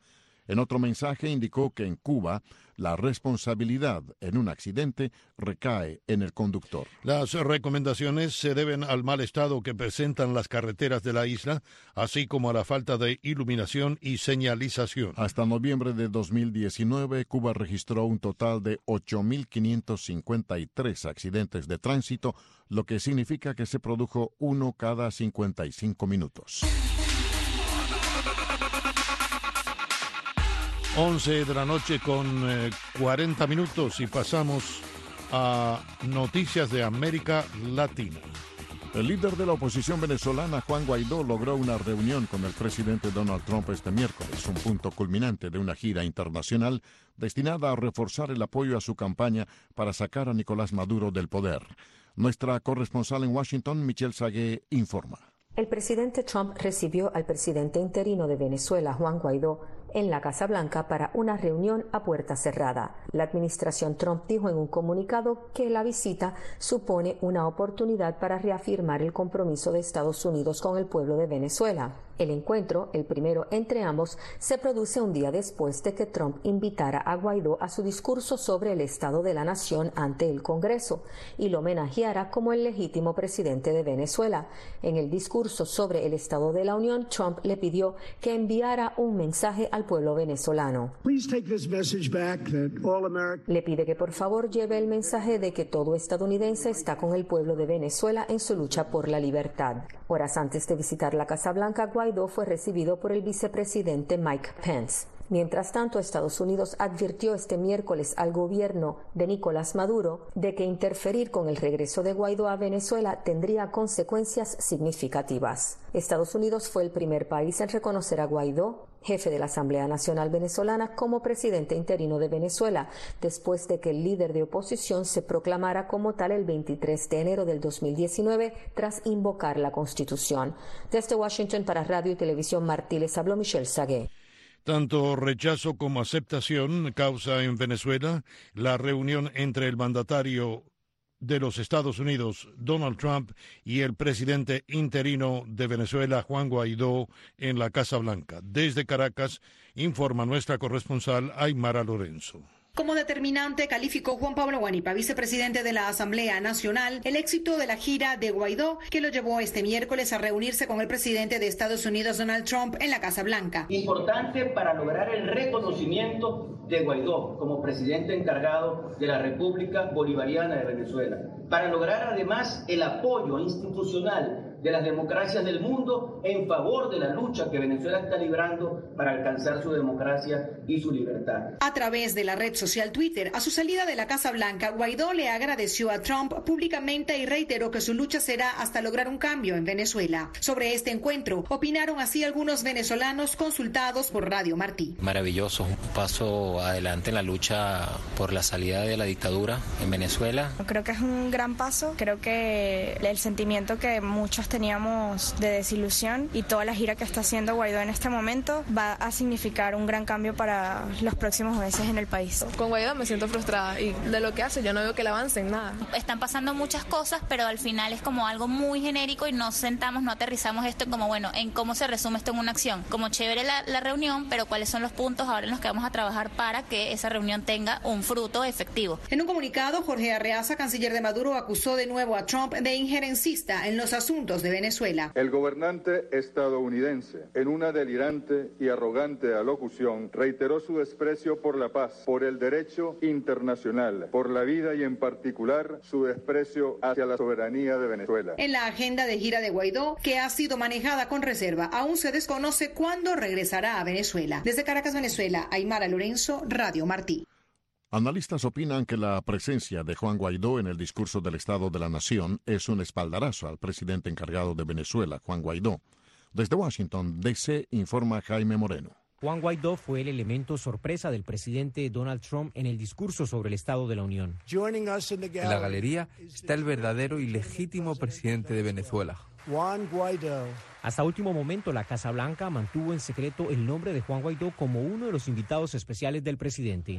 En otro mensaje indicó que en Cuba la responsabilidad en un accidente recae en el conductor. Las recomendaciones se deben al mal estado que presentan las carreteras de la isla, así como a la falta de iluminación y señalización. Hasta noviembre de dos mil diecinueve, Cuba registró un total de ocho mil quinientos cincuenta y tres accidentes de tránsito, lo que significa que se produjo uno cada cincuenta y cinco minutos. once de la noche con eh, cuarenta minutos y pasamos a noticias de América Latina. El líder de la oposición venezolana, Juan Guaidó, logró una reunión con el presidente Donald Trump este miércoles, un punto culminante de una gira internacional destinada a reforzar el apoyo a su campaña para sacar a Nicolás Maduro del poder. Nuestra corresponsal en Washington, Michelle Sagué, informa. El presidente Trump recibió al presidente interino de Venezuela, Juan Guaidó, en la Casa Blanca para una reunión a puerta cerrada. La administración Trump dijo en un comunicado que la visita supone una oportunidad para reafirmar el compromiso de Estados Unidos con el pueblo de Venezuela. El encuentro, el primero entre ambos, se produce un día después de que Trump invitara a Guaidó a su discurso sobre el estado de la nación ante el Congreso y lo homenajeara como el legítimo presidente de Venezuela. En el discurso sobre el estado de la Unión, Trump le pidió que enviara un mensaje al pueblo venezolano. Le pide que por favor lleve el mensaje de que todo estadounidense está con el pueblo de Venezuela en su lucha por la libertad. Horas antes de visitar la Casa Blanca, Guaidó fue recibido por el vicepresidente Mike Pence. Mientras tanto, Estados Unidos advirtió este miércoles al gobierno de Nicolás Maduro de que interferir con el regreso de Guaidó a Venezuela tendría consecuencias significativas. Estados Unidos fue el primer país en reconocer a Guaidó, jefe de la Asamblea Nacional Venezolana, como presidente interino de Venezuela, después de que el líder de oposición se proclamara como tal el veintitrés de enero del dos mil diecinueve tras invocar la Constitución. Desde Washington para Radio y Televisión Martí les habló Michelle Sagué. Tanto rechazo como aceptación causa en Venezuela la reunión entre el mandatario de los Estados Unidos, Donald Trump, y el presidente interino de Venezuela, Juan Guaidó, en la Casa Blanca. Desde Caracas, informa nuestra corresponsal Aymara Lorenzo. Como determinante calificó Juan Pablo Guanipa, vicepresidente de la Asamblea Nacional, el éxito de la gira de Guaidó, que lo llevó este miércoles a reunirse con el presidente de Estados Unidos, Donald Trump, en la Casa Blanca. Importante para lograr el reconocimiento de Guaidó como presidente encargado de la República Bolivariana de Venezuela, para lograr además el apoyo institucional de las democracias del mundo en favor de la lucha que Venezuela está librando para alcanzar su democracia y su libertad. A través de la red social Twitter, a su salida de la Casa Blanca, Guaidó le agradeció a Trump públicamente y reiteró que su lucha será hasta lograr un cambio en Venezuela. Sobre este encuentro, opinaron así algunos venezolanos consultados por Radio Martí. Maravilloso, un paso adelante en la lucha por la salida de la dictadura en Venezuela. Creo que es un gran paso, creo que el sentimiento que muchos teníamos de desilusión y toda la gira que está haciendo Guaidó en este momento va a significar un gran cambio para los próximos meses en el país. Con Guaidó me siento frustrada y de lo que hace yo no veo que le avancen nada. Están pasando muchas cosas, pero al final es como algo muy genérico y no sentamos, no aterrizamos esto como, bueno, en cómo se resume esto en una acción. Como chévere la, la reunión, pero cuáles son los puntos ahora en los que vamos a trabajar para que esa reunión tenga un fruto efectivo. En un comunicado, Jorge Arreaza, canciller de Maduro, acusó de nuevo a Trump de injerencista en los asuntos de Venezuela. El gobernante estadounidense, en una delirante y arrogante alocución, reiteró su desprecio por la paz, por el derecho internacional, por la vida y en particular su desprecio hacia la soberanía de Venezuela. En la agenda de gira de Guaidó, que ha sido manejada con reserva, aún se desconoce cuándo regresará a Venezuela. Desde Caracas, Venezuela, Aymara Lorenzo, Radio Martí. Analistas opinan que la presencia de Juan Guaidó en el discurso del Estado de la Nación es un espaldarazo al presidente encargado de Venezuela, Juan Guaidó. Desde Washington, D C, informa Jaime Moreno. Juan Guaidó fue el elemento sorpresa del presidente Donald Trump en el discurso sobre el Estado de la Unión. En la galería está el verdadero y legítimo presidente de Venezuela, Juan Guaidó. Hasta último momento, la Casa Blanca mantuvo en secreto el nombre de Juan Guaidó como uno de los invitados especiales del presidente.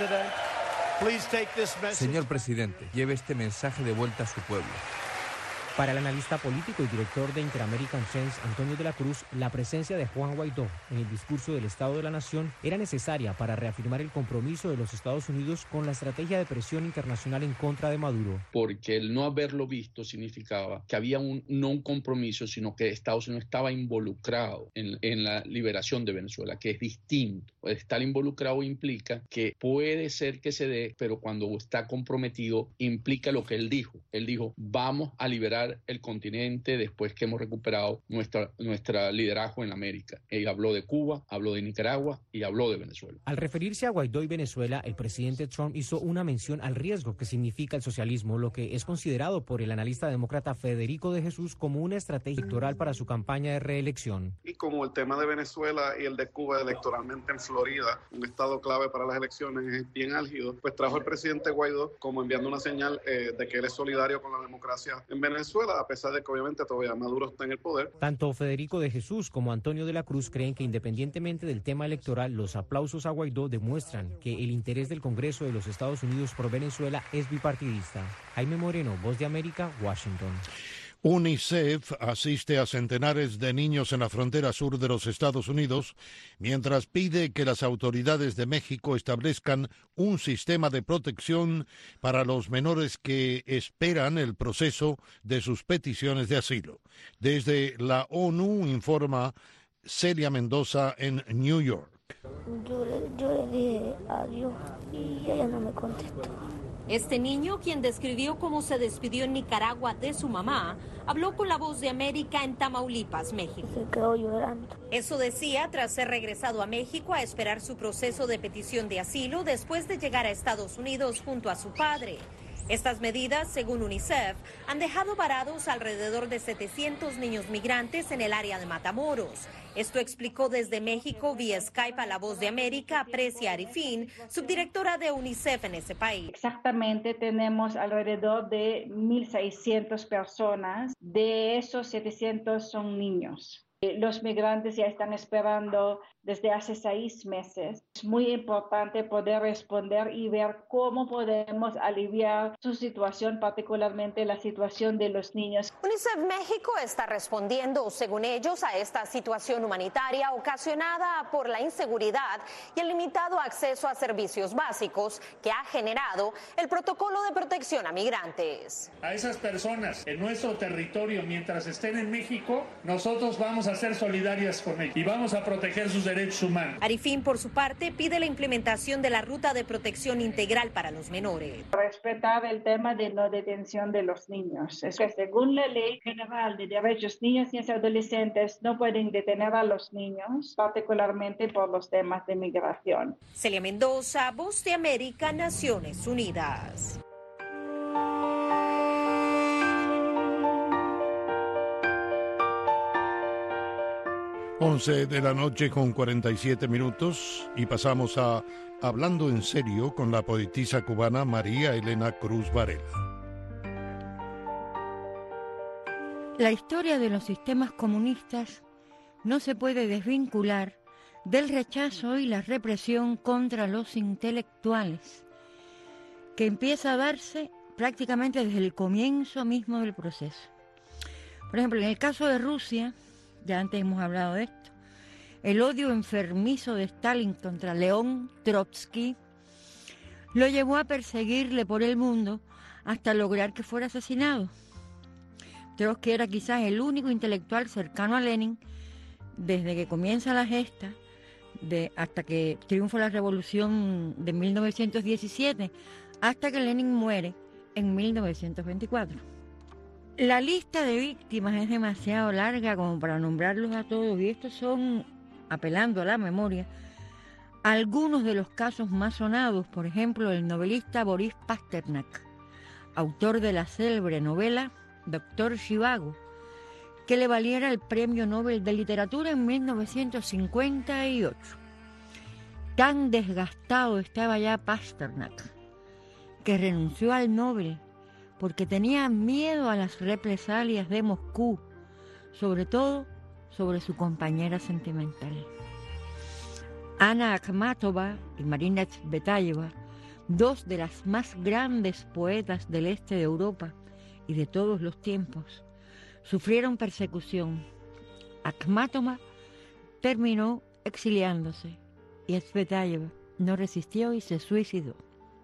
Señor presidente, lleve este mensaje de vuelta a su pueblo. Para el analista político y director de Inter-American Sense, Antonio de la Cruz, la presencia de Juan Guaidó en el discurso del Estado de la Nación era necesaria para reafirmar el compromiso de los Estados Unidos con la estrategia de presión internacional en contra de Maduro. Porque el no haberlo visto significaba que había un, no un compromiso, sino que Estados Unidos estaba involucrado en, en la liberación de Venezuela, que es distinto. Estar involucrado implica que puede ser que se dé, pero cuando está comprometido implica lo que él dijo. Él dijo, vamos a liberar el continente después que hemos recuperado nuestra, nuestra liderazgo en América. Él habló de Cuba, habló de Nicaragua y habló de Venezuela. Al referirse a Guaidó y Venezuela, el presidente Trump hizo una mención al riesgo que significa el socialismo, lo que es considerado por el analista demócrata Federico de Jesús como una estrategia electoral para su campaña de reelección. Y como el tema de Venezuela y el de Cuba electoralmente en Florida, un estado clave para las elecciones, es bien álgido, pues trajo el presidente Guaidó como enviando una señal eh, de que él es solidario con la democracia en Venezuela, a pesar de que obviamente todavía Maduro está en el poder. Tanto Federico de Jesús como Antonio de la Cruz creen que independientemente del tema electoral, los aplausos a Guaidó demuestran que el interés del Congreso de los Estados Unidos por Venezuela es bipartidista. Jaime Moreno, Voz de América, Washington. UNICEF asiste a centenares de niños en la frontera sur de los Estados Unidos, mientras pide que las autoridades de México establezcan un sistema de protección para los menores que esperan el proceso de sus peticiones de asilo. Desde la ONU informa Celia Mendoza en New York. Yo le, yo le dije adiós y ella no me contestó. Este niño, quien describió cómo se despidió en Nicaragua de su mamá, habló con La Voz de América en Tamaulipas, México. Se quedó llorando. Eso decía tras ser regresado a México a esperar su proceso de petición de asilo después de llegar a Estados Unidos junto a su padre. Estas medidas, según UNICEF, han dejado varados alrededor de setecientos niños migrantes en el área de Matamoros. Esto explicó desde México vía Skype a La Voz de América Precia Arifín, subdirectora de UNICEF en ese país. Exactamente, tenemos alrededor de mil seiscientas personas. De esos, setecientos son niños. Los migrantes ya están esperando desde hace seis meses. Es muy importante poder responder y ver cómo podemos aliviar su situación, particularmente la situación de los niños. UNICEF México está respondiendo, según ellos, a esta situación humanitaria ocasionada por la inseguridad y el limitado acceso a servicios básicos que ha generado el protocolo de protección a migrantes. A esas personas en nuestro territorio, mientras estén en México, nosotros vamos a ser solidarias con ellos y vamos a proteger sus derechos humanos. Arifín, por su parte, pide la implementación de la ruta de protección integral para los menores. Respetar el tema de no detención de los niños. Es que según la Ley General de Derechos Niños y Adolescentes no pueden detener a los niños, particularmente por los temas de migración. Celia Mendoza, Voz de América, Naciones Unidas. once de la noche con cuarenta y siete minutos y pasamos a Hablando en Serio con la poetisa cubana María Elena Cruz Varela. La historia de los sistemas comunistas no se puede desvincular del rechazo y la represión contra los intelectuales, que empieza a darse prácticamente desde el comienzo mismo del proceso. Por ejemplo, en el caso de Rusia, ya antes hemos hablado de esto, el odio enfermizo de Stalin contra León Trotsky lo llevó a perseguirle por el mundo hasta lograr que fuera asesinado. Trotsky era quizás el único intelectual cercano a Lenin desde que comienza la gesta de, hasta que triunfa la revolución de mil novecientos diecisiete, hasta que Lenin muere en mil novecientos veinticuatro. La lista de víctimas es demasiado larga como para nombrarlos a todos, y estos son, apelando a la memoria, algunos de los casos más sonados. Por ejemplo, el novelista Boris Pasternak, autor de la célebre novela Doctor Zhivago, que le valiera el Premio Nobel de Literatura en mil novecientos cincuenta y ocho. Tan desgastado estaba ya Pasternak que renunció al Nobel porque tenía miedo a las represalias de Moscú, sobre todo sobre su compañera sentimental. Ana Akhmatova y Marina Tsvetaeva, dos de las más grandes poetas del este de Europa y de todos los tiempos sufrieron persecución. Akhmatova terminó exiliándose y Tsvetaeva no resistió y se suicidó.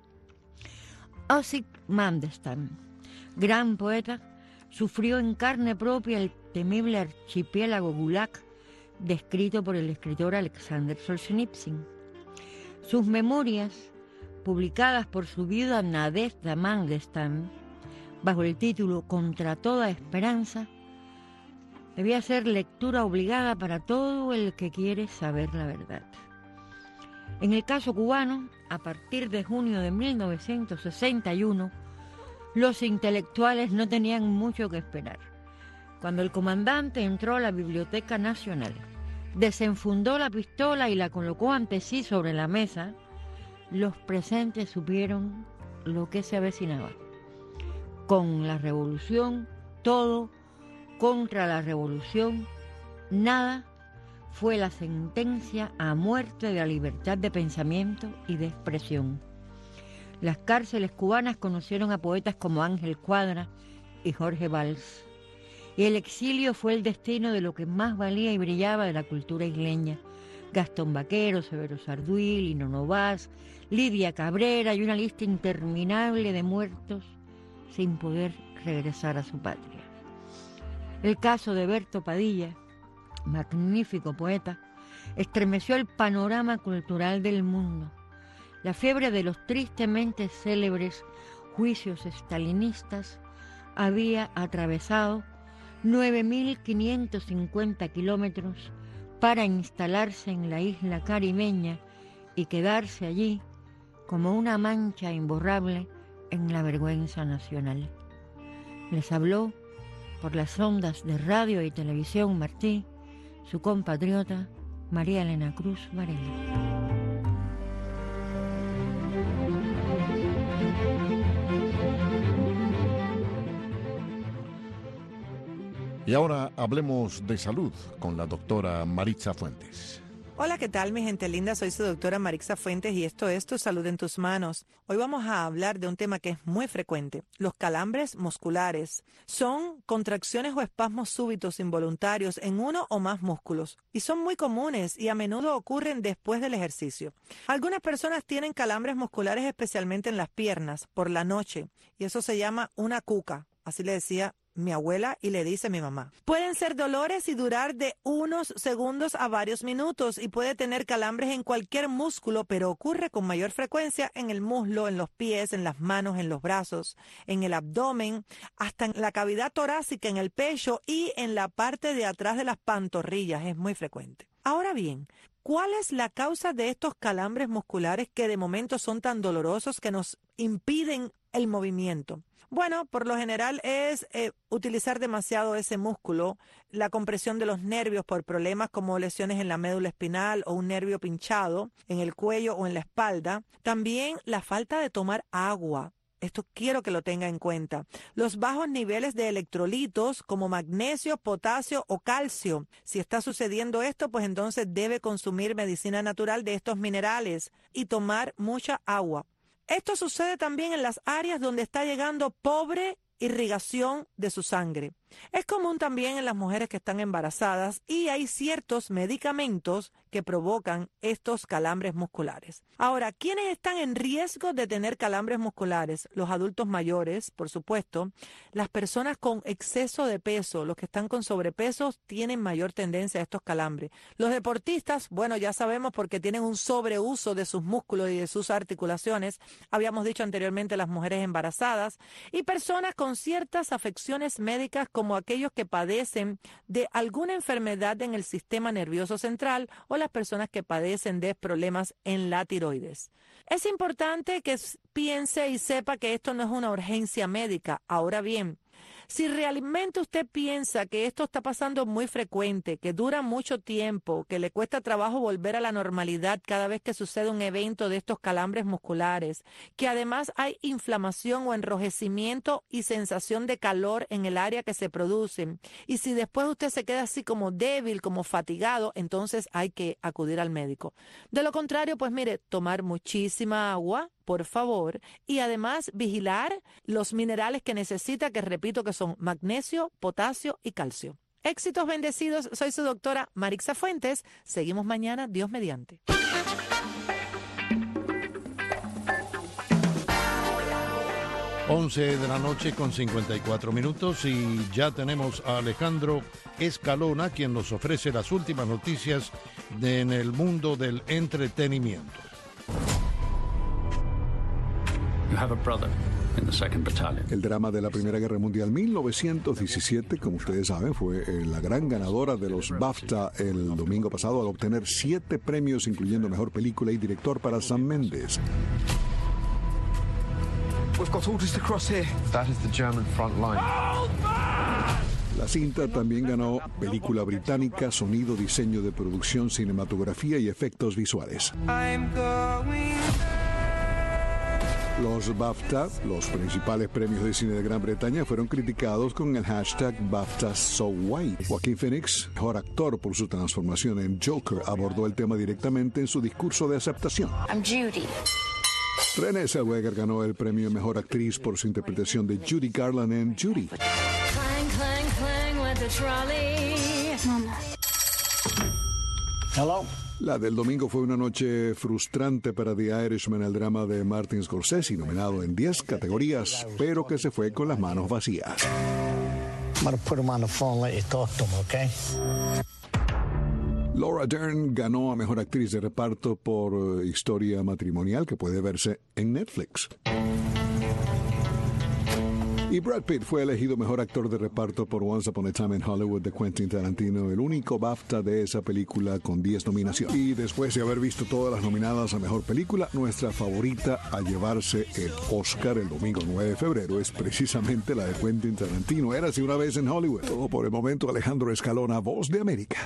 Osip Mandelstam, gran poeta, sufrió en carne propia el temible archipiélago Gulag descrito por el escritor Alexander Solzhenitsyn. Sus memorias, publicadas por su viuda Nadezhda Mandelstam, bajo el título Contra toda esperanza, debía ser lectura obligada para todo el que quiere saber la verdad. En el caso cubano, a partir de junio de mil novecientos sesenta y uno, los intelectuales no tenían mucho que esperar. Cuando el comandante entró a la Biblioteca Nacional, desenfundó la pistola y la colocó ante sí sobre la mesa, los presentes supieron lo que se avecinaba. Con la revolución, todo; contra la revolución, nada, fue la sentencia a muerte de la libertad de pensamiento y de expresión. Las cárceles cubanas conocieron a poetas como Ángel Cuadra y Jorge Valls, y el exilio fue el destino de lo que más valía y brillaba de la cultura isleña: Gastón Vaquero, Severo Sarduy, Lino Novas, Lidia Cabrera y una lista interminable de muertos sin poder regresar a su patria. El caso de Berto Padilla, magnífico poeta, estremeció el panorama cultural del mundo. La fiebre de los tristemente célebres juicios estalinistas había atravesado nueve mil quinientos cincuenta kilómetros para instalarse en la isla caribeña y quedarse allí como una mancha imborrable en la vergüenza nacional. Les habló por las ondas de radio y televisión Martí, su compatriota María Elena Cruz Varela. Y ahora hablemos de salud con la doctora Maritza Fuentes. Hola, ¿qué tal, mi gente linda? Soy su doctora Maritza Fuentes y esto es Tu Salud en Tus Manos. Hoy vamos a hablar de un tema que es muy frecuente: los calambres musculares. Son contracciones o espasmos súbitos involuntarios en uno o más músculos y son muy comunes y a menudo ocurren después del ejercicio. Algunas personas tienen calambres musculares especialmente en las piernas por la noche y eso se llama una cuca, así le decía mi abuela y le dice mi mamá. Pueden ser dolores y durar de unos segundos a varios minutos y puede tener calambres en cualquier músculo, pero ocurre con mayor frecuencia en el muslo, en los pies, en las manos, en los brazos, en el abdomen, hasta en la cavidad torácica, en el pecho y en la parte de atrás de las pantorrillas. Es muy frecuente. Ahora bien, ¿cuál es la causa de estos calambres musculares que de momento son tan dolorosos que nos impiden el movimiento? Bueno, por lo general es eh, utilizar demasiado ese músculo, la compresión de los nervios por problemas como lesiones en la médula espinal o un nervio pinchado en el cuello o en la espalda. También la falta de tomar agua. Esto quiero que lo tenga en cuenta. Los bajos niveles de electrolitos como magnesio, potasio o calcio. Si está sucediendo esto, pues entonces debe consumir medicina natural de estos minerales y tomar mucha agua. Esto sucede también en las áreas donde está llegando pobre irrigación de su sangre. Es común también en las mujeres que están embarazadas y hay ciertos medicamentos que provocan estos calambres musculares. Ahora, ¿quiénes están en riesgo de tener calambres musculares? Los adultos mayores, por supuesto, las personas con exceso de peso, los que están con sobrepeso tienen mayor tendencia a estos calambres. Los deportistas, bueno, ya sabemos porque tienen un sobreuso de sus músculos y de sus articulaciones. Habíamos dicho anteriormente las mujeres embarazadas y personas con ciertas afecciones médicas como aquellos que padecen de alguna enfermedad en el sistema nervioso central o las personas que padecen de problemas en la tiroides. Es importante que piense y sepa que esto no es una urgencia médica. Ahora bien, Si realmente usted piensa que esto está pasando muy frecuente, que dura mucho tiempo, que le cuesta trabajo volver a la normalidad cada vez que sucede un evento de estos calambres musculares, que además hay inflamación o enrojecimiento y sensación de calor en el área que se producen, y si después usted se queda así como débil, como fatigado, entonces hay que acudir al médico. De lo contrario, pues mire, tomar muchísima agua, por favor, y además vigilar los minerales que necesita, que repito que son magnesio, potasio y calcio. Éxitos bendecidos, soy su doctora Marixa Fuentes. Seguimos mañana, Dios mediante. once de la noche con cincuenta y cuatro minutos y ya tenemos a Alejandro Escalona, quien nos ofrece las últimas noticias de, en el mundo del entretenimiento. You have a brother in the second battalion. El drama de la Primera Guerra Mundial mil novecientos diecisiete, como ustedes saben, fue eh, la gran ganadora de los BAFTA el domingo pasado al obtener siete premios, incluyendo Mejor Película y Director para Sam Mendes. We've got orders to cross here. That is the German front line. La cinta también ganó Película Británica, Sonido, Diseño de Producción, Cinematografía y Efectos Visuales. I'm going... Los BAFTA, los principales premios de cine de Gran Bretaña, fueron criticados con el hashtag BAFTA So White. Joaquin Phoenix, mejor actor por su transformación en Joker, abordó el tema directamente en su discurso de aceptación. I'm Judy. Renée Zellweger ganó el premio Mejor Actriz por su interpretación de Judy Garland en Judy. Clang, clang, clang with the trolley. Mama. Hello. La del domingo fue una noche frustrante para The Irishman, el drama de Martin Scorsese, nominado en diez categorías, pero que se fue con las manos vacías. I'm gonna put him on the phone and let you talk to him, okay? Laura Dern ganó a Mejor Actriz de Reparto por uh, Historia Matrimonial, que puede verse en Netflix. Y Brad Pitt fue elegido Mejor Actor de Reparto por Once Upon a Time in Hollywood de Quentin Tarantino, el único BAFTA de esa película con diez nominaciones. Y después de haber visto todas las nominadas a Mejor Película, nuestra favorita a llevarse el Oscar el domingo nueve de febrero es precisamente la de Quentin Tarantino. Érase una vez en Hollywood. Todo por el momento, Alejandro Escalona, Voz de América.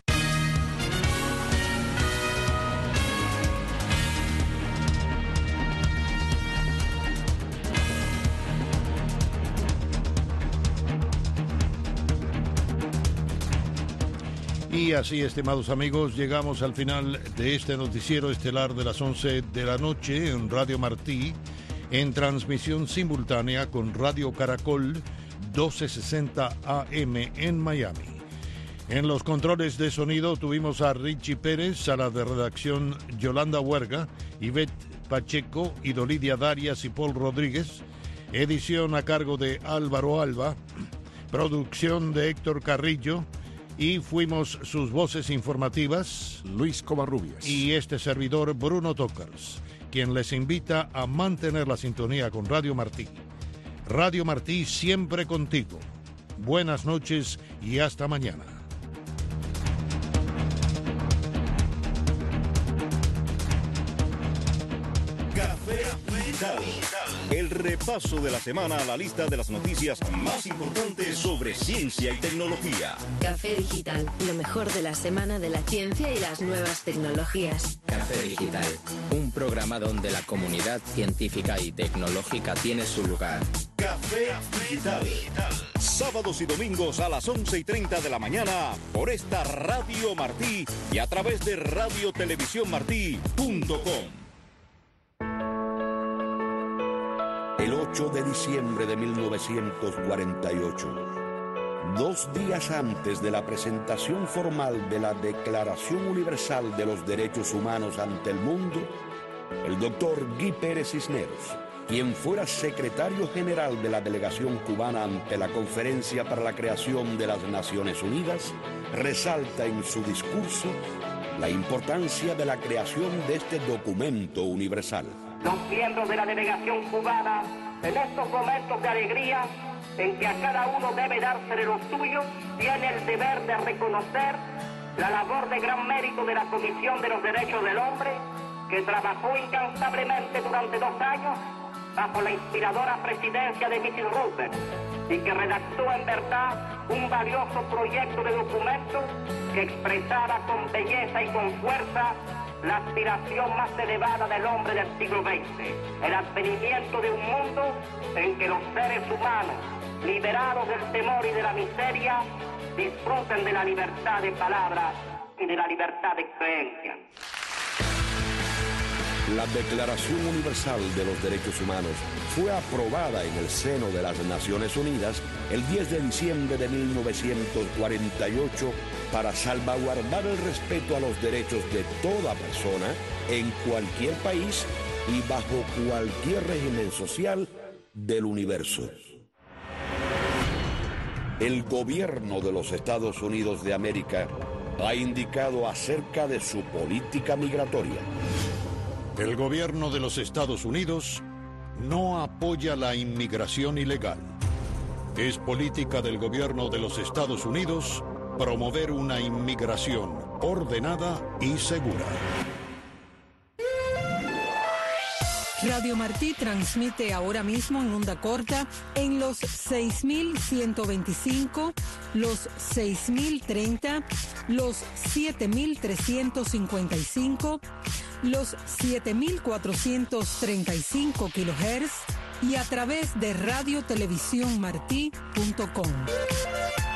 Y así, estimados amigos, llegamos al final de este noticiero estelar de las once de la noche en Radio Martí, en transmisión simultánea con Radio Caracol doce sesenta A M en Miami. En los controles de sonido tuvimos a Richie Pérez, sala de redacción Yolanda Huerga, Ivette Pacheco, Idolidia Darias y Paul Rodríguez, edición a cargo de Álvaro Alba, producción de Héctor Carrillo, y fuimos sus voces informativas, Luis Covarrubias y este servidor Bruno Tocars, quien les invita a mantener la sintonía con Radio Martí. Radio Martí siempre contigo. Buenas noches y hasta mañana. Café Digital. El repaso de la semana a la lista de las noticias más importantes sobre ciencia y tecnología. Café Digital, lo mejor de la semana de la ciencia y las nuevas tecnologías. Café Digital, un programa donde la comunidad científica y tecnológica tiene su lugar. Café Digital. Sábados y domingos a las once y treinta de la mañana por esta Radio Martí y a través de radio televisión martí punto com. El ocho de diciembre de mil novecientos cuarenta y ocho, dos días antes de la presentación formal de la Declaración Universal de los Derechos Humanos ante el mundo, el doctor Guy Pérez Cisneros, quien fuera secretario general de la delegación cubana ante la Conferencia para la Creación de las Naciones Unidas, resalta en su discurso la importancia de la creación de este documento universal. Los miembros de la delegación cubana, en estos momentos de alegría, en que a cada uno debe dársele lo suyo, tiene el deber de reconocer la labor de gran mérito de la Comisión de los Derechos del Hombre, que trabajó incansablemente durante dos años bajo la inspiradora presidencia de missus Roosevelt y que redactó en verdad un valioso proyecto de documento que expresara con belleza y con fuerza la aspiración más elevada del hombre del siglo veinte, el advenimiento de un mundo en que los seres humanos, liberados del temor y de la miseria, disfruten de la libertad de palabra y de la libertad de creencia. La Declaración Universal de los Derechos Humanos fue aprobada en el seno de las Naciones Unidas el diez de diciembre de mil novecientos cuarenta y ocho para salvaguardar el respeto a los derechos de toda persona en cualquier país y bajo cualquier régimen social del universo. El gobierno de los Estados Unidos de América ha indicado acerca de su política migratoria. El gobierno de los Estados Unidos no apoya la inmigración ilegal. Es política del gobierno de los Estados Unidos promover una inmigración ordenada y segura. Radio Martí transmite ahora mismo en onda corta en los seis mil ciento veinticinco, los seis mil treinta, los siete mil trescientos cincuenta y cinco, los siete mil cuatrocientos treinta y cinco kilohertz y a través de radio televisión martí punto com.